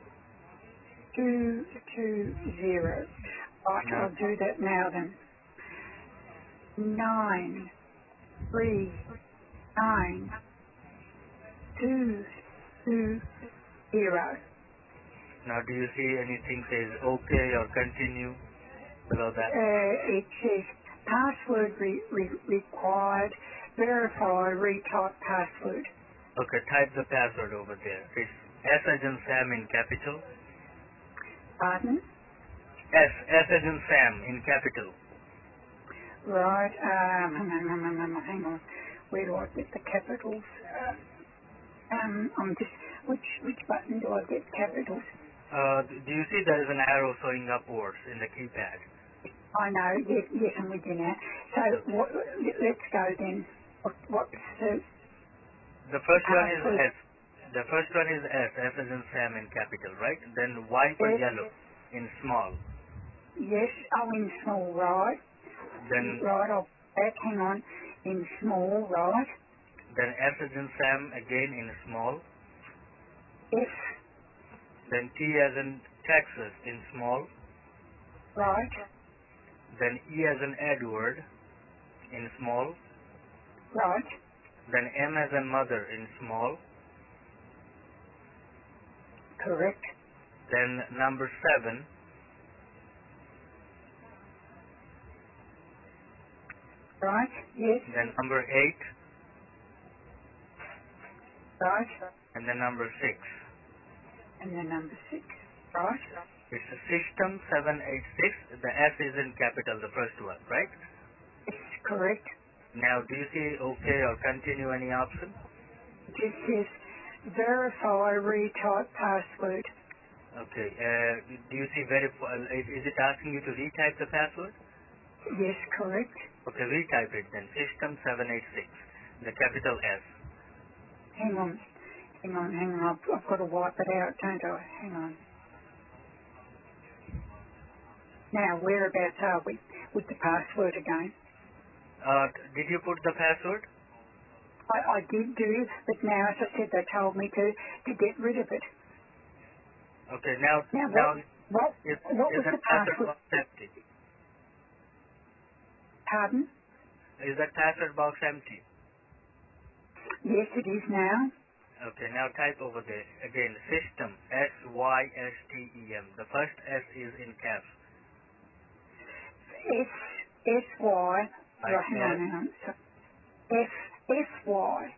220. Right, Now, I'll do that now then. 939 220. now do you see anything says OK or continue below that? It says password required, verify, retype password. Okay, type the password over there. It's S as in Sam in capital. Pardon? S as in Sam in capital. Right, hang on. Where do I get the capitals? I'm just, which button do I get capitals? Do you see there is an arrow showing upwards in the keypad? I know, yes, I'm with you now. So, let's go then. What's the The first one is password? S. The first one is S as in Sam in capital, right? Then Y for Yes, yellow in small. yes, oh, in small, right. Then Right, I'll back, hang on, in small, right. S as in Sam again in small. F, Then T as in Texas in small. right, Then E as in Edward in small. right, Then M as in mother in small. correct, Then number 7. right, yes, Then number 8. right, And then number 6. and then number 6, right, It's a system 786. The S is in capital, the first one, right? yes, correct. Now, do you see OK or continue any option? It just says verify, retype password. Okay. Do you see verify? Is it asking you to retype the password? Yes, correct. Okay, retype it then. System 786. The capital S. Hang on. I've got to wipe it out, don't I? Hang on. Now, whereabouts are we with the password again? Did you put the password? I did do, but now, as I said, they told me to get rid of it. Okay, Now, what is was that the password password? box empty? Pardon? Is that password box empty? Yes, it is now. Okay, now type over there. Again, system, SYSTEM. The first S is in caps. S-Y. Right, Hang on. So, F-Y.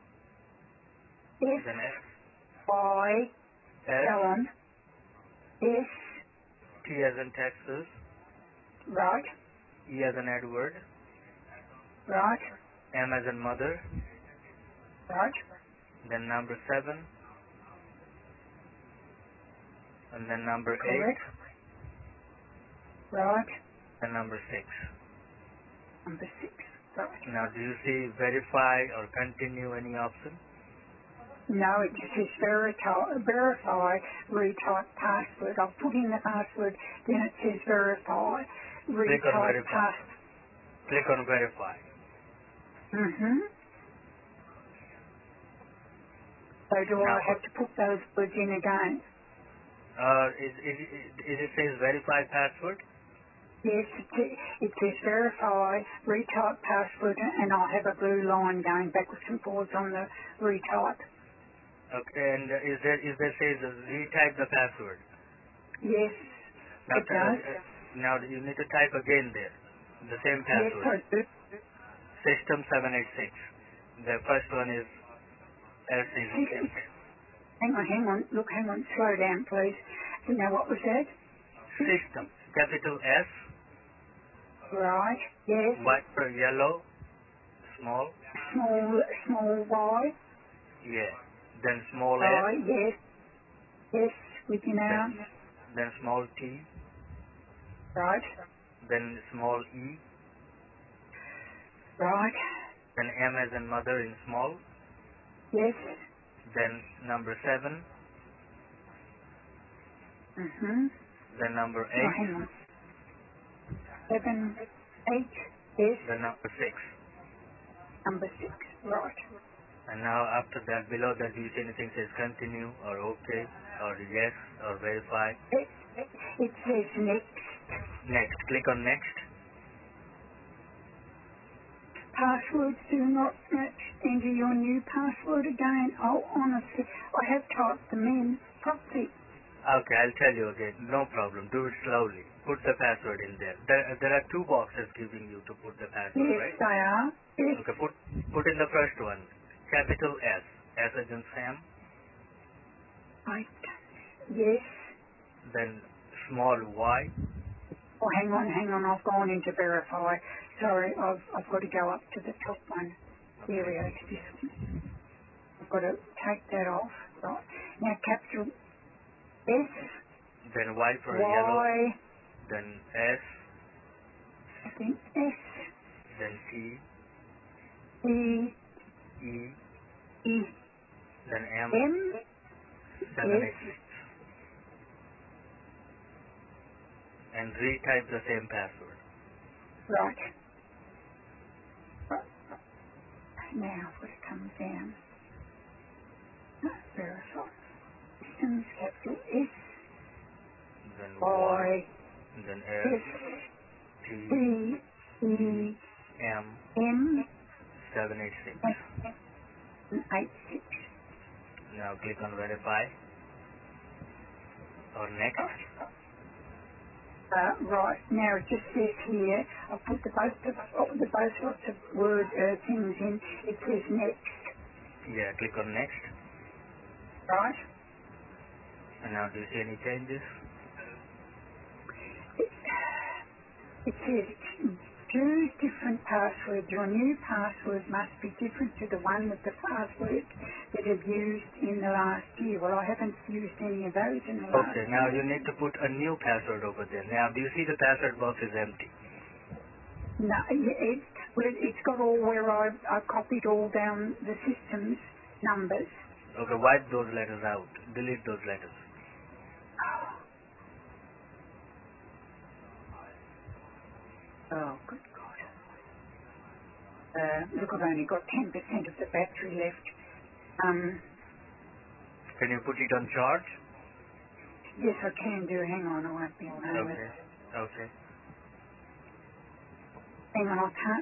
then S, S-Y. S, Go on. S. T as in Texas, Right. E as in Edward, Right. M as in mother, Right. then number 7, and then number 8, Correct. Right. and number 6. Number 6. Right. Now, do you see verify or continue any option? No, it just says verify, retype password. I'll put in the password, then it says verify, Click on retype verify. password. Click on verify. So do I Now, have to put those words in again? is it says verify password? Yes, it says verify, retype password, and I'll have a blue line going backwards and forwards on the retype. Okay, and is there says retype the password? Yes, Now, it does. now you need to type again there, the same Yes, password. I do. System 786. The first one is S is kept. Hang on. Look, hang on. Slow down, please. Now, what was that? System, capital S, Right. Yes. white or yellow, small, Small y. yeah. Then small Right. S, Yes. Yes. With you now. then small T, Right. then small E, Right. then M as in mother in small, Yes. then number 7, Mhm. then number 8, Oh, hang on. 7, 8. Yes. then number 6. Number 6. Right. And now after that, below that, do you see anything says continue or okay or yes or verify? It says next. Next, click on next. Passwords do not match. Enter your new password again. Oh, honestly, I have typed them in properly. Okay, I'll tell you again. No problem. Do it slowly. Put the password in there. There are 2 boxes giving you to put the password, Yes, right? they are. Yes. Okay, put in the first one. Capital S. S as in Sam. Yes. Then small Y. Oh, hang on. I've gone into verify. Sorry, I've got to go up to the top one. Here we go, to this one. I've got to take that off. Right. Now, capital S, Then Y for Y, yellow. Then S. I think S, Then T. E, E. E, Then M. M, 7, yes. 8, 6. And retype the same password. Right. Now, I've got to come down. Verify. Systems, capital S, Then Y. Y, Then S, S. T. T, E, M. M, 786. 86. Now click on verify or next. Right, now it just says here, I've put the both sorts of word things in. It says next, Yeah, click on next. right? And now do you see any changes? It says choose different passwords. Your new password must be different to the one with the password that you've used in the last year. Well, I haven't used any of those in the last Okay, year. now you need to put a new password over there. Now do you see the password box is empty? No, it's got all where I copied all down the system's numbers. Okay, wipe those letters out. Delete those letters. Oh, good God. Look, I've only got 10% of the battery left. Can you put it on charge? Yes, I can do. Hang on, I won't be a moment. Okay, okay. Hang on, I can't.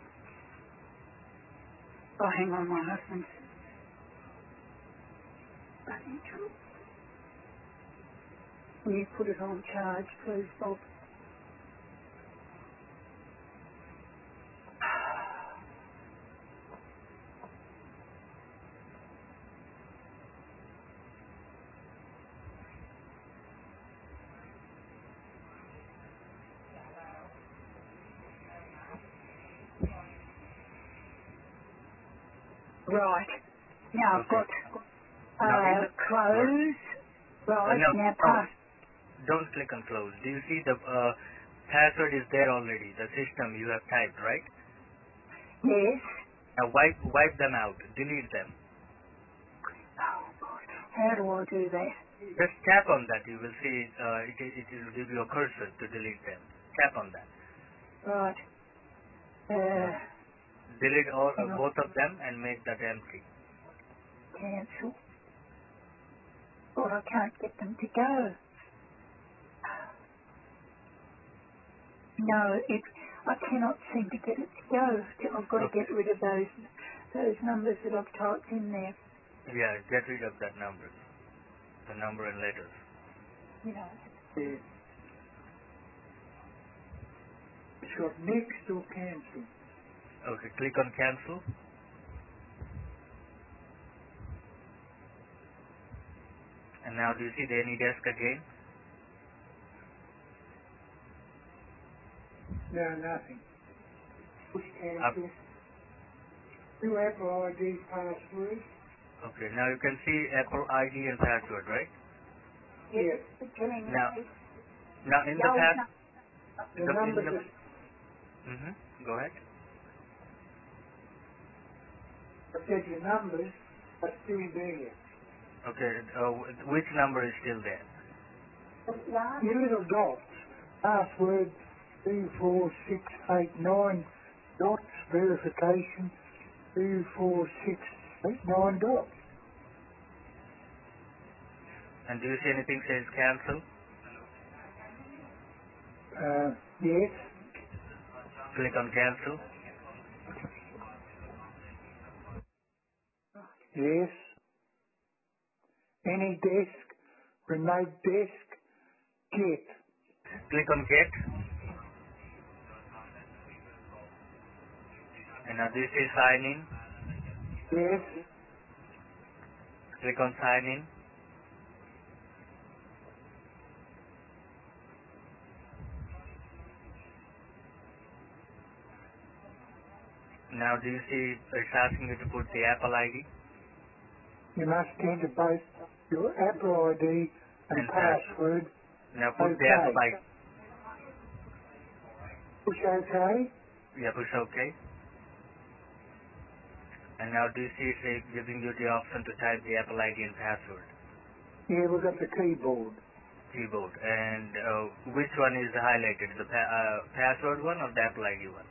Oh, hang on, my husband. Can you put it on charge, please, Bob? Right. Now I've got close. Right. No, Now no, pass. don't click on close. Do you see the password is there already? The system you have typed, right? Yes. Now wipe them out. Delete them. Oh, God. How do I do that? Just tap on that. You will see it will give you a cursor to delete them. Tap on that. Right. Delete both of them and make that empty. Cancel. God, I can't get them to go. No, I cannot seem to get it to go. I've got to Okay. get rid of those numbers that I've typed in there. Yeah, get rid of that number. The number and letters. You know. Yeah. It's got next or cancel. Okay, click on cancel. And now do you see the AnyDesk again? No, nothing. Push Up. cancel. Do Apple ID password. Okay, now you can see Apple ID and password, right? Yes. Now in the past, The numbers are Go ahead. I said your numbers are still there. Okay, which number is still there? Your little dots. Password 24689 dots. Verification 24689 dots. And do you see anything says cancel? Yes. Click on cancel. Yes. Any desk. Remote desk. Get. Click on get. And now do you see sign in? Yes. Click on sign in. Now do you see it's asking you to put the Apple ID You must enter both your Apple ID and password. Now put the Okay. Apple ID. Push OK. Yeah, push OK. And now do you see it's giving you the option to type the Apple ID and password? Yeah, we've got the keyboard. Keyboard. And which one is highlighted? The password one or the Apple ID one?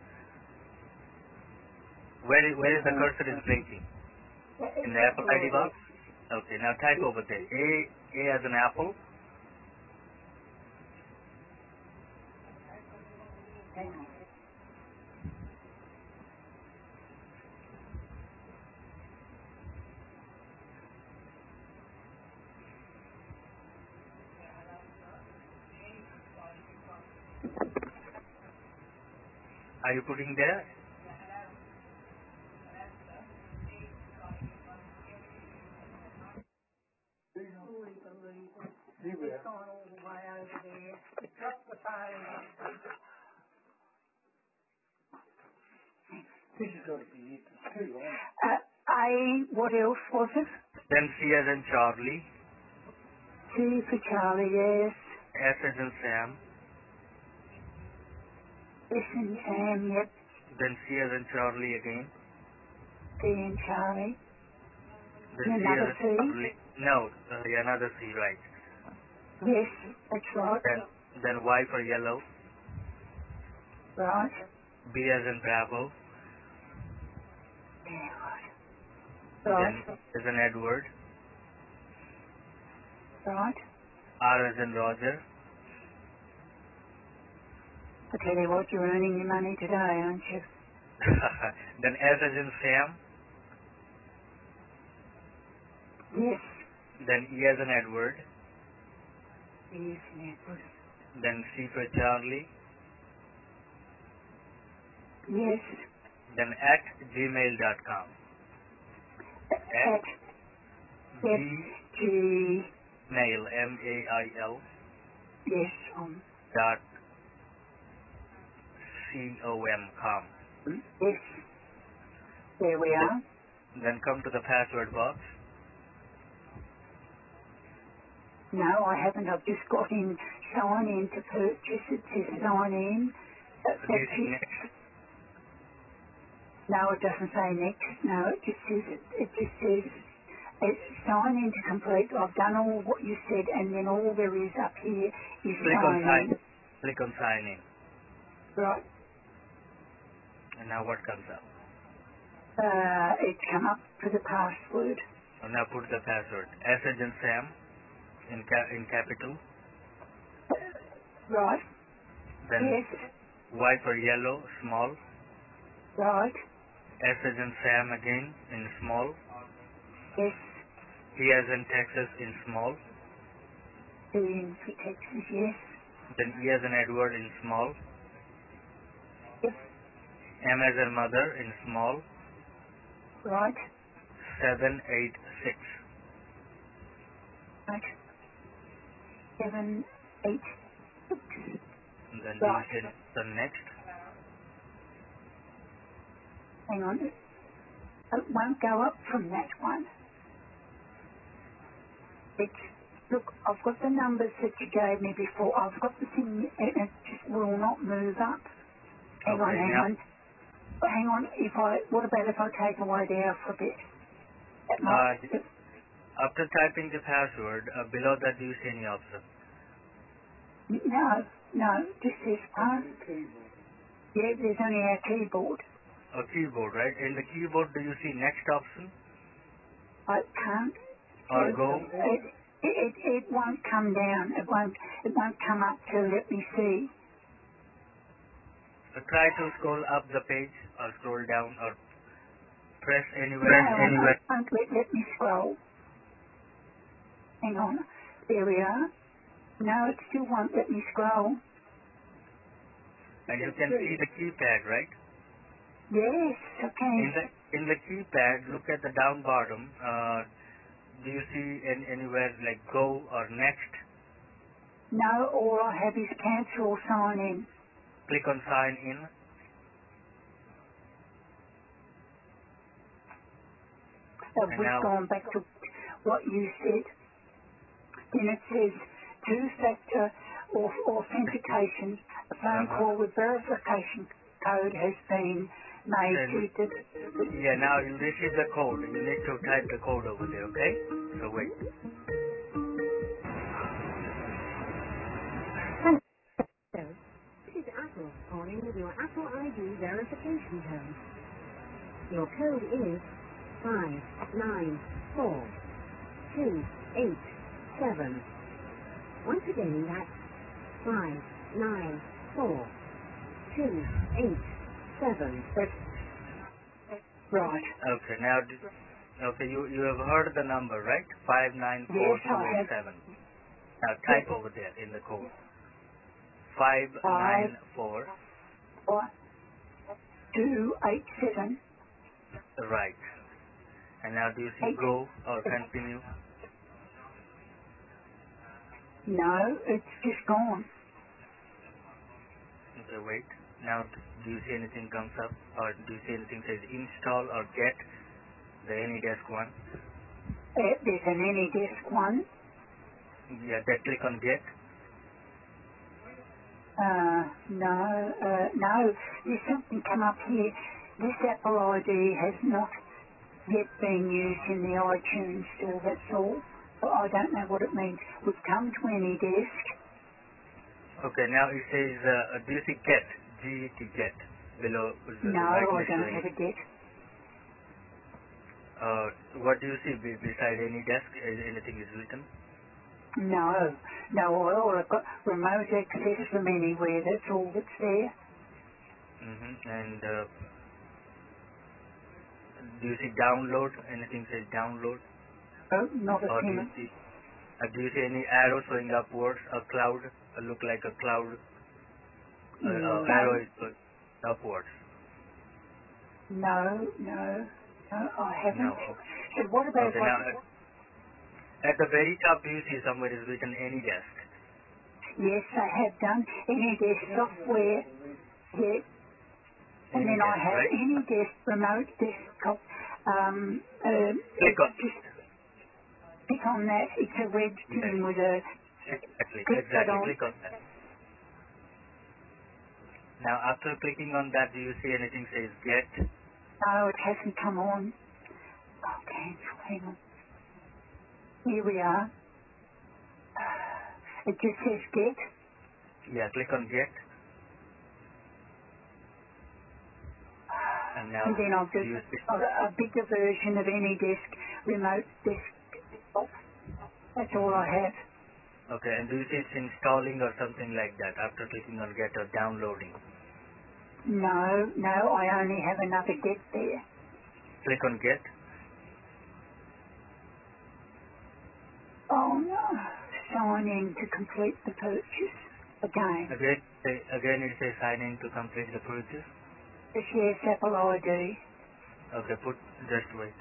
Where is the cursor is blinking? In the Apple ID box? Okay, now type over there. A as an apple. Hang on. Are you putting there? It's gone all the way over there. It dropped the phone. This has got to be it too, right? What else was it? Then C as in Charlie. T for Charlie, yes. S as in Sam. S and Sam, yep. Then C as in Charlie again. D and Charlie. Then And C another as in C? Charlie. No, another C, right. Yes, that's right. Then Y for yellow. Right. B as in Bravo. Yeah, right. Then Right. as in Edward. Right. R as in Roger. I tell you what, you're earning your money today, aren't you? Then S as in Sam. Yes. Then E as in Edward. Yes, Edward. Then C for Charlie. Yes. Then at gmail.com. At G. Mail, M-A-I-L Yes, dot C-O-M.com. yes. There we are. Then come to the password box. No, I haven't. I've just got in sign in to purchase. It says sign in. That's it. No, it doesn't say next. No, it just says it's sign in to complete. I've done all what you said, and then all there is up here is sign in. Click on sign in. Right. And now what comes up? It's come up for the password. And now put the password. S as in Sam in capital. Right. Then Yes. Y for yellow, small. Right. S as in Sam again, in small. Yes. T as in Texas, in small. In Texas, yes. Then E as in Edward, in small. Yes. M as in mother, in small. Right. 7, 8, 6. Right. 7, 8, 6. And then Right. do you say the next? Hang on. It won't go up from that one. Look, I've got the numbers that you gave me before. I've got the thing, and it just will not move up. Hang on. Hang on. What about if I take away the alphabet? That might, After typing the password, below that do you see any option? No, just this one. Yeah, there's only our keyboard. A keyboard, right? In the keyboard, do you see next option? I can't. Or go? It won't come down. It won't come up to let me see. Try to scroll up the page or scroll down or press anywhere. It won't let me scroll. Hang on. There we are. No, it still won't let me scroll. And you can see the keypad, right? Yes, I can. In the keypad, look at the down bottom. Do you see anywhere like go or next? No, all I have is cancel or sign in. Click on sign in. We've gone back to what you said. Then it says two-factor authentication. A phone call with verification code has been made to... Yeah, now you receive the code. You need to type the code over there, okay? So wait. So, this is Apple calling with your Apple ID verification code. Your code is 594287. Once again, that's 594287. Right. Okay, now, you have heard the number, right? 594287. Now type over there in the code. 594. 287. Right. And now do you see go or continue? No, it's just gone. Okay, wait. Now do you see anything comes up or do you see anything says install or get the AnyDesk one? There's an AnyDesk one. Yeah, then click on get. No. There's something come up here. This Apple ID has not yet been used in the iTunes store, that's all. But I don't know what it means. We've come to AnyDesk. Okay, now it says, do you see get? G-E-T, get. Below the No, right I next don't to have a get. what do you see beside AnyDesk? Anything is written? No, all I've got remote access from anywhere, that's all that's there. And do you see download? Anything says download? Oh, not a Or thing. do you see any arrow showing upwards? A cloud? Look like a cloud? Arrow is upwards. No, I haven't. No. So what about Okay, now at the very top, do you see somewhere is written AnyDesk? Yes, I have done AnyDesk software. Yes. And then I have right? AnyDesk remote desktop. Click on just click on that. It's a red thing with a exactly. click that on. Click on that. Now, after clicking on that, do you see anything says get? No, it hasn't come on. Oh, cancel. Hang on. Here we are. It just says get. Yeah, click on get. And now, And then I've do just you see? got a bigger version of AnyDesk remote desktop. That's all I have. Okay, and do you see it's installing or something like that after clicking on get or downloading? No, I only have another get there. Click on get. Oh no. Sign in to complete the purchase. Again. Again it says sign in to complete the purchase. Yes, Apple ID. Okay, just wait.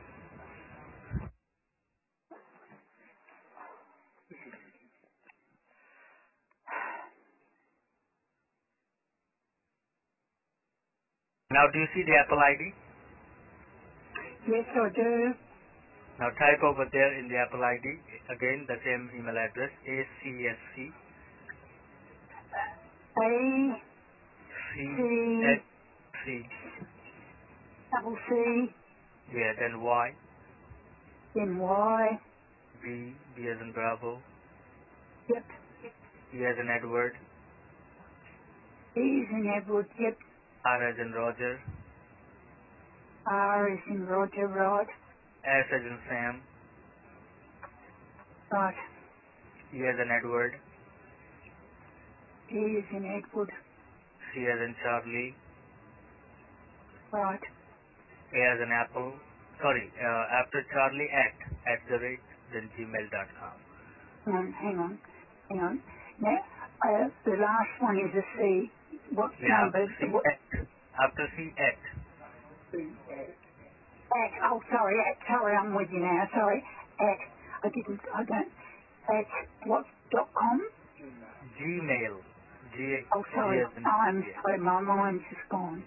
Now do you see the Apple ID? Yes, I do. Now type over there in the Apple ID, again the same email address, ACSC A C CSC, double C yeah, then Y, then Y. B as in Bravo, Yep. E as in Edward, E is in Edward. Yep. R as in Roger, R is in Roger. Right. S as in Sam, Right. E as in Edward, E is in Edward. C as in Charlie, Right. A as in Apple, after Charlie at the rate, then gmail.com. Hang on. Now, the last one is a C. What Yeah, number? What? after C at. At. Oh, sorry. Sorry, I'm with you now. Sorry. I don't. At what? .com? Gmail. Oh, sorry. I'm sorry. My mind's just gone.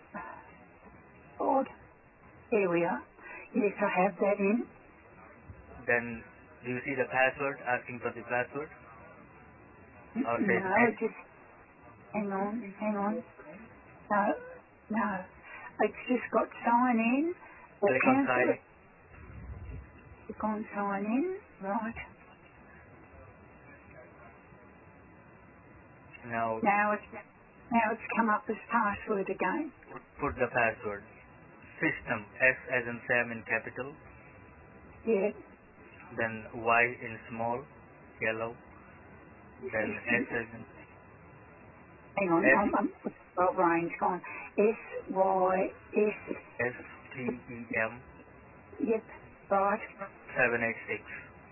Odd. Here we are. Yes, I have that in. Then, do you see the password, asking for the password? Or says No, just hang on. No. It's just got sign in or click on cancel sign it. Click on sign in. Right. in. Now, Now it's come up as password again. put the password. System, S as in Sam in capital, Yeah. then Y in small, yellow, then S as in Hang on. My brain's gone. SYS. STEM Yep. Right. 786.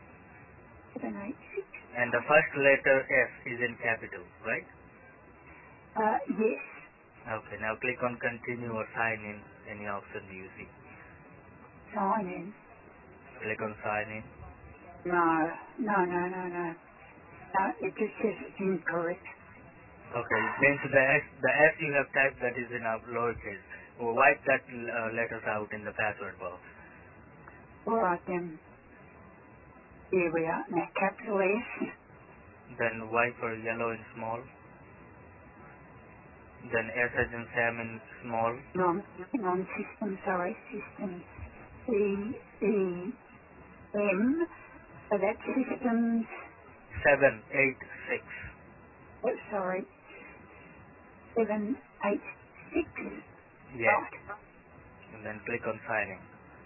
786. And the first letter S is in capital, right? Yes. Okay, now click on continue or sign in. Any option do you see? Sign in. Click on sign in. No. No, it just says it's incorrect. Okay, it means the S you have typed, that is in a lowercase. Wipe that letters out in the password box. All right then. Here we are. Now capital S. Then Y for yellow in small. Then S as in Sam in small. Hang on, system, sorry, system. EEM. So that's systems. 786. Oh, sorry. 786. Yes. Right. And then click on signing.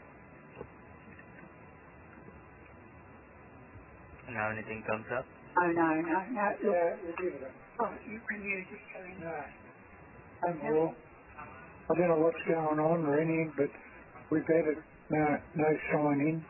Now anything comes up? Oh, no. Look. Oh, you can use it, Karen. Well, I don't know what's going on or anything, but we've had it no sign in.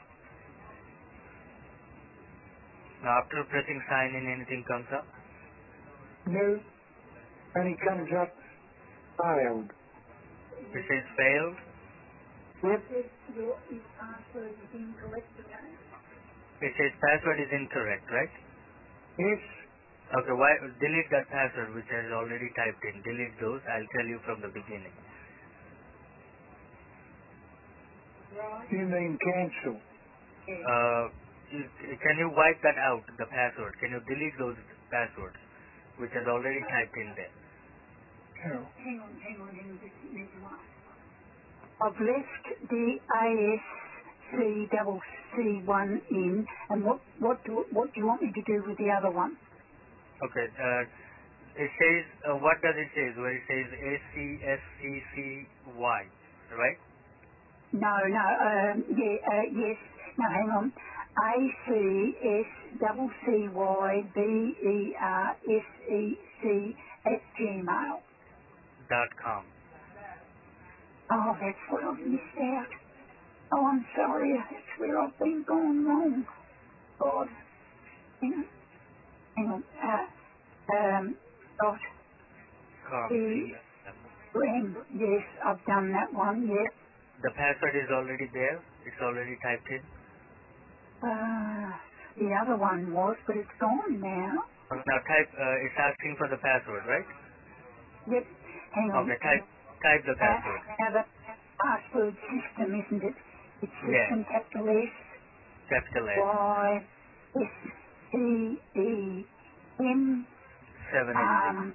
Now after pressing sign in, anything comes up? No, only comes up failed. It says failed. Yep. Your password is incorrect again. It says password is incorrect, right? Yes, Okay, why delete that password which has already typed in. Delete those. I'll tell you from the beginning. you mean cancel. Can you wipe that out, the password? Can you delete those passwords which has already typed in there? Oh. Hang on, just need to ask. I've left the ASCCC1 in, and what do you want me to do with the other one? Okay, it says, what does it say? Where it says ACSCCY, right? No, yes. Now hang on. ACSCCYBERSEC @gmail. .com. Oh, that's what I've missed out. Oh, I'm sorry. That's where I've been gone wrong. God. Hang on. Dot Com. C-M. Yes, I've done that one, yes. The password is already there. It's already typed in. The other one was, but it's gone now. Now type, it's asking for the password, right? Yep. Hang on. Okay, type the password. Now the password system, isn't it? It's system Yes. capital S. Capital S. Y S T E M 786.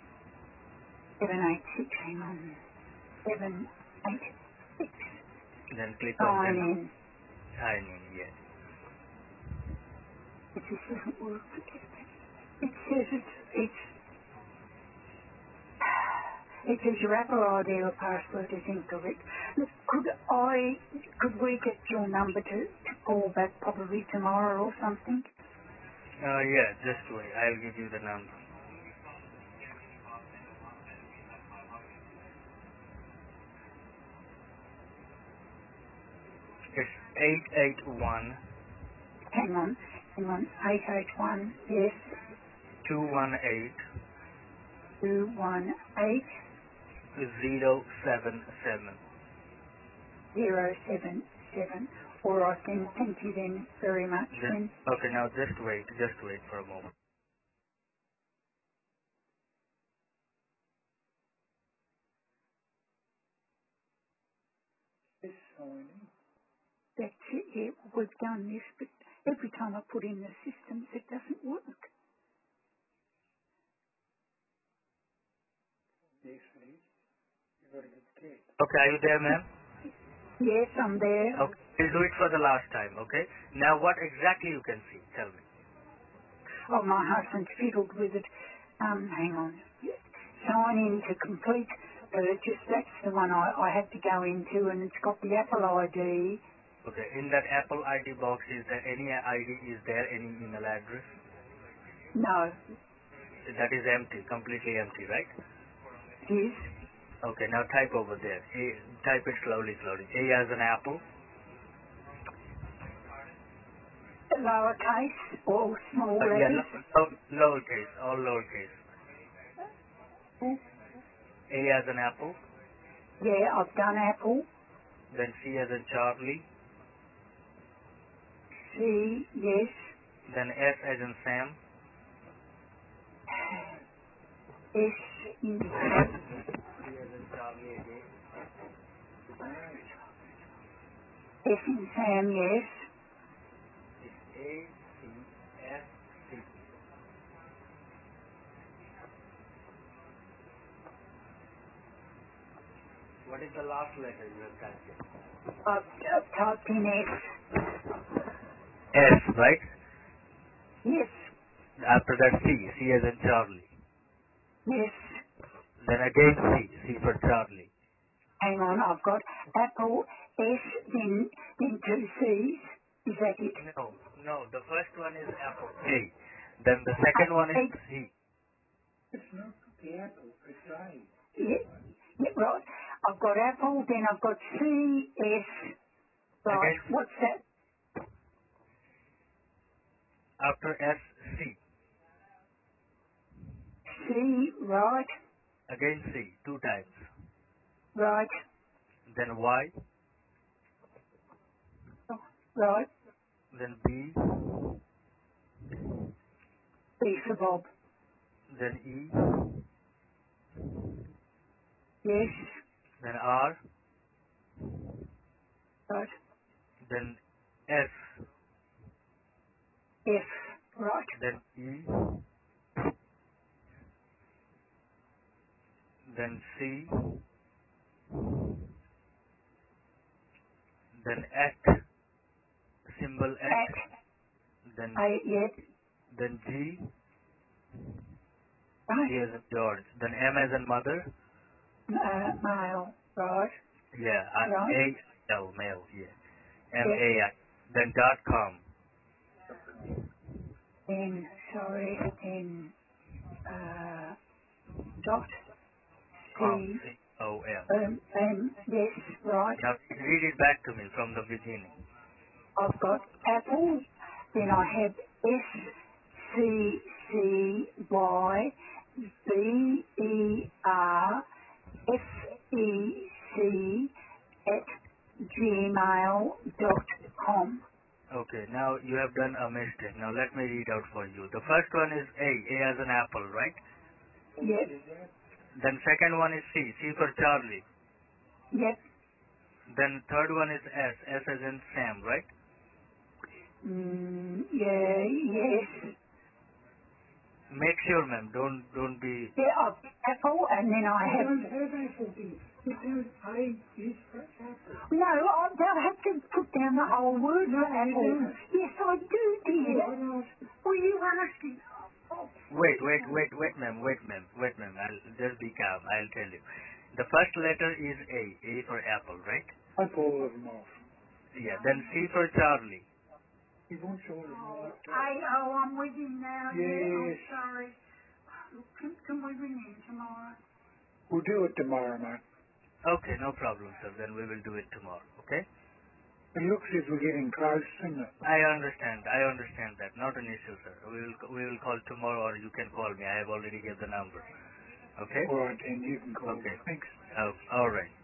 786. Hang on. 786. Then click on Sign in. sign in, yes. It just doesn't work. It says it says your Apple ID or password is incorrect. Look, could we get your number to call back probably tomorrow or something? Yeah, just wait. I'll give you the number. It's 881 Hang on. 881, yes, 218 218 077. 077. All right then, thank you then very much then. Okay, now just wait for a moment. That's it, yeah, we've done this, but every time I put in the systems it doesn't work. Okay, are you there, ma'am? Yes, I'm there. Okay, we'll do it for the last time, okay? Now what exactly you can see? Tell me. Oh, my husband fiddled with it. Hang on. Sign in to complete purchase. That's the one I had to go into, and it's got the Apple ID. Okay, in that Apple ID box, is there any ID? Is there any email address? No, That is empty, completely empty, right? it is Okay, now type over there. Type it slowly. A as an apple. lowercase or small Yeah, letters. lowercase, all lowercase. A as an apple. Yeah, I've done Apple. Then C as in Charlie. C, yes. Then S as in Sam. S in C as in Charlie again. S in Sam, yes. It's A, C, S, C. What is the last letter you have typed in? I've typed in S. S, right? Yes, After that C as in Charlie. yes. Then again C for Charlie. Hang on, I've got Apple S, then two C's. Is that it? No, the first one is apple, A. Then the second one is C. Yeah, right. I've got Apple, then I've got C, S. Right, Again, what's that? after S, C. C, right, Again C, 2 times. right, Then Y, right. then B, B for Bob. then E, Yes, then R, right. then S, F, right. then E, then C, then at, symbol at, then A, yeah, G, right. G as in George, then M as in mother, Male, right, yeah, right. A-L, male, yeah, Yes, M-A-I, then .com, then, sorry, then, dot, com. Yes, right. Now read it back to me from the beginning. I've got Apple, then I have SCCYBERFEC@gmail.com. Okay, now you have done a mistake. Now let me read out for you. The first one is A as an apple, right? Yep. Then second one is C for Charlie. Yep. Then third one is S as in Sam, right? Yeah, yes. Make sure, ma'am. Don't be. Yeah, Apple, and then I have. No, they'll have to put down the whole word for Apple. Yes, I do, dear. Were you asking? Wait, ma'am. I'll just be calm. I'll tell you. The first letter is A for apple, right? Wipe all of them off. Yeah. Then C for Charlie. He wants all of them off. I'm with him now. Yes. Yeah, I'm sorry. Can we ring in tomorrow? We'll do it tomorrow, man. Okay, no problem, sir. Then we will do it tomorrow. Okay? It looks as if we're getting close, doesn't it? I understand that. Not an issue, sir. We will call tomorrow, or you can call me. I have already given the number. Okay? All right, then you can call me. Okay. Thanks. All right.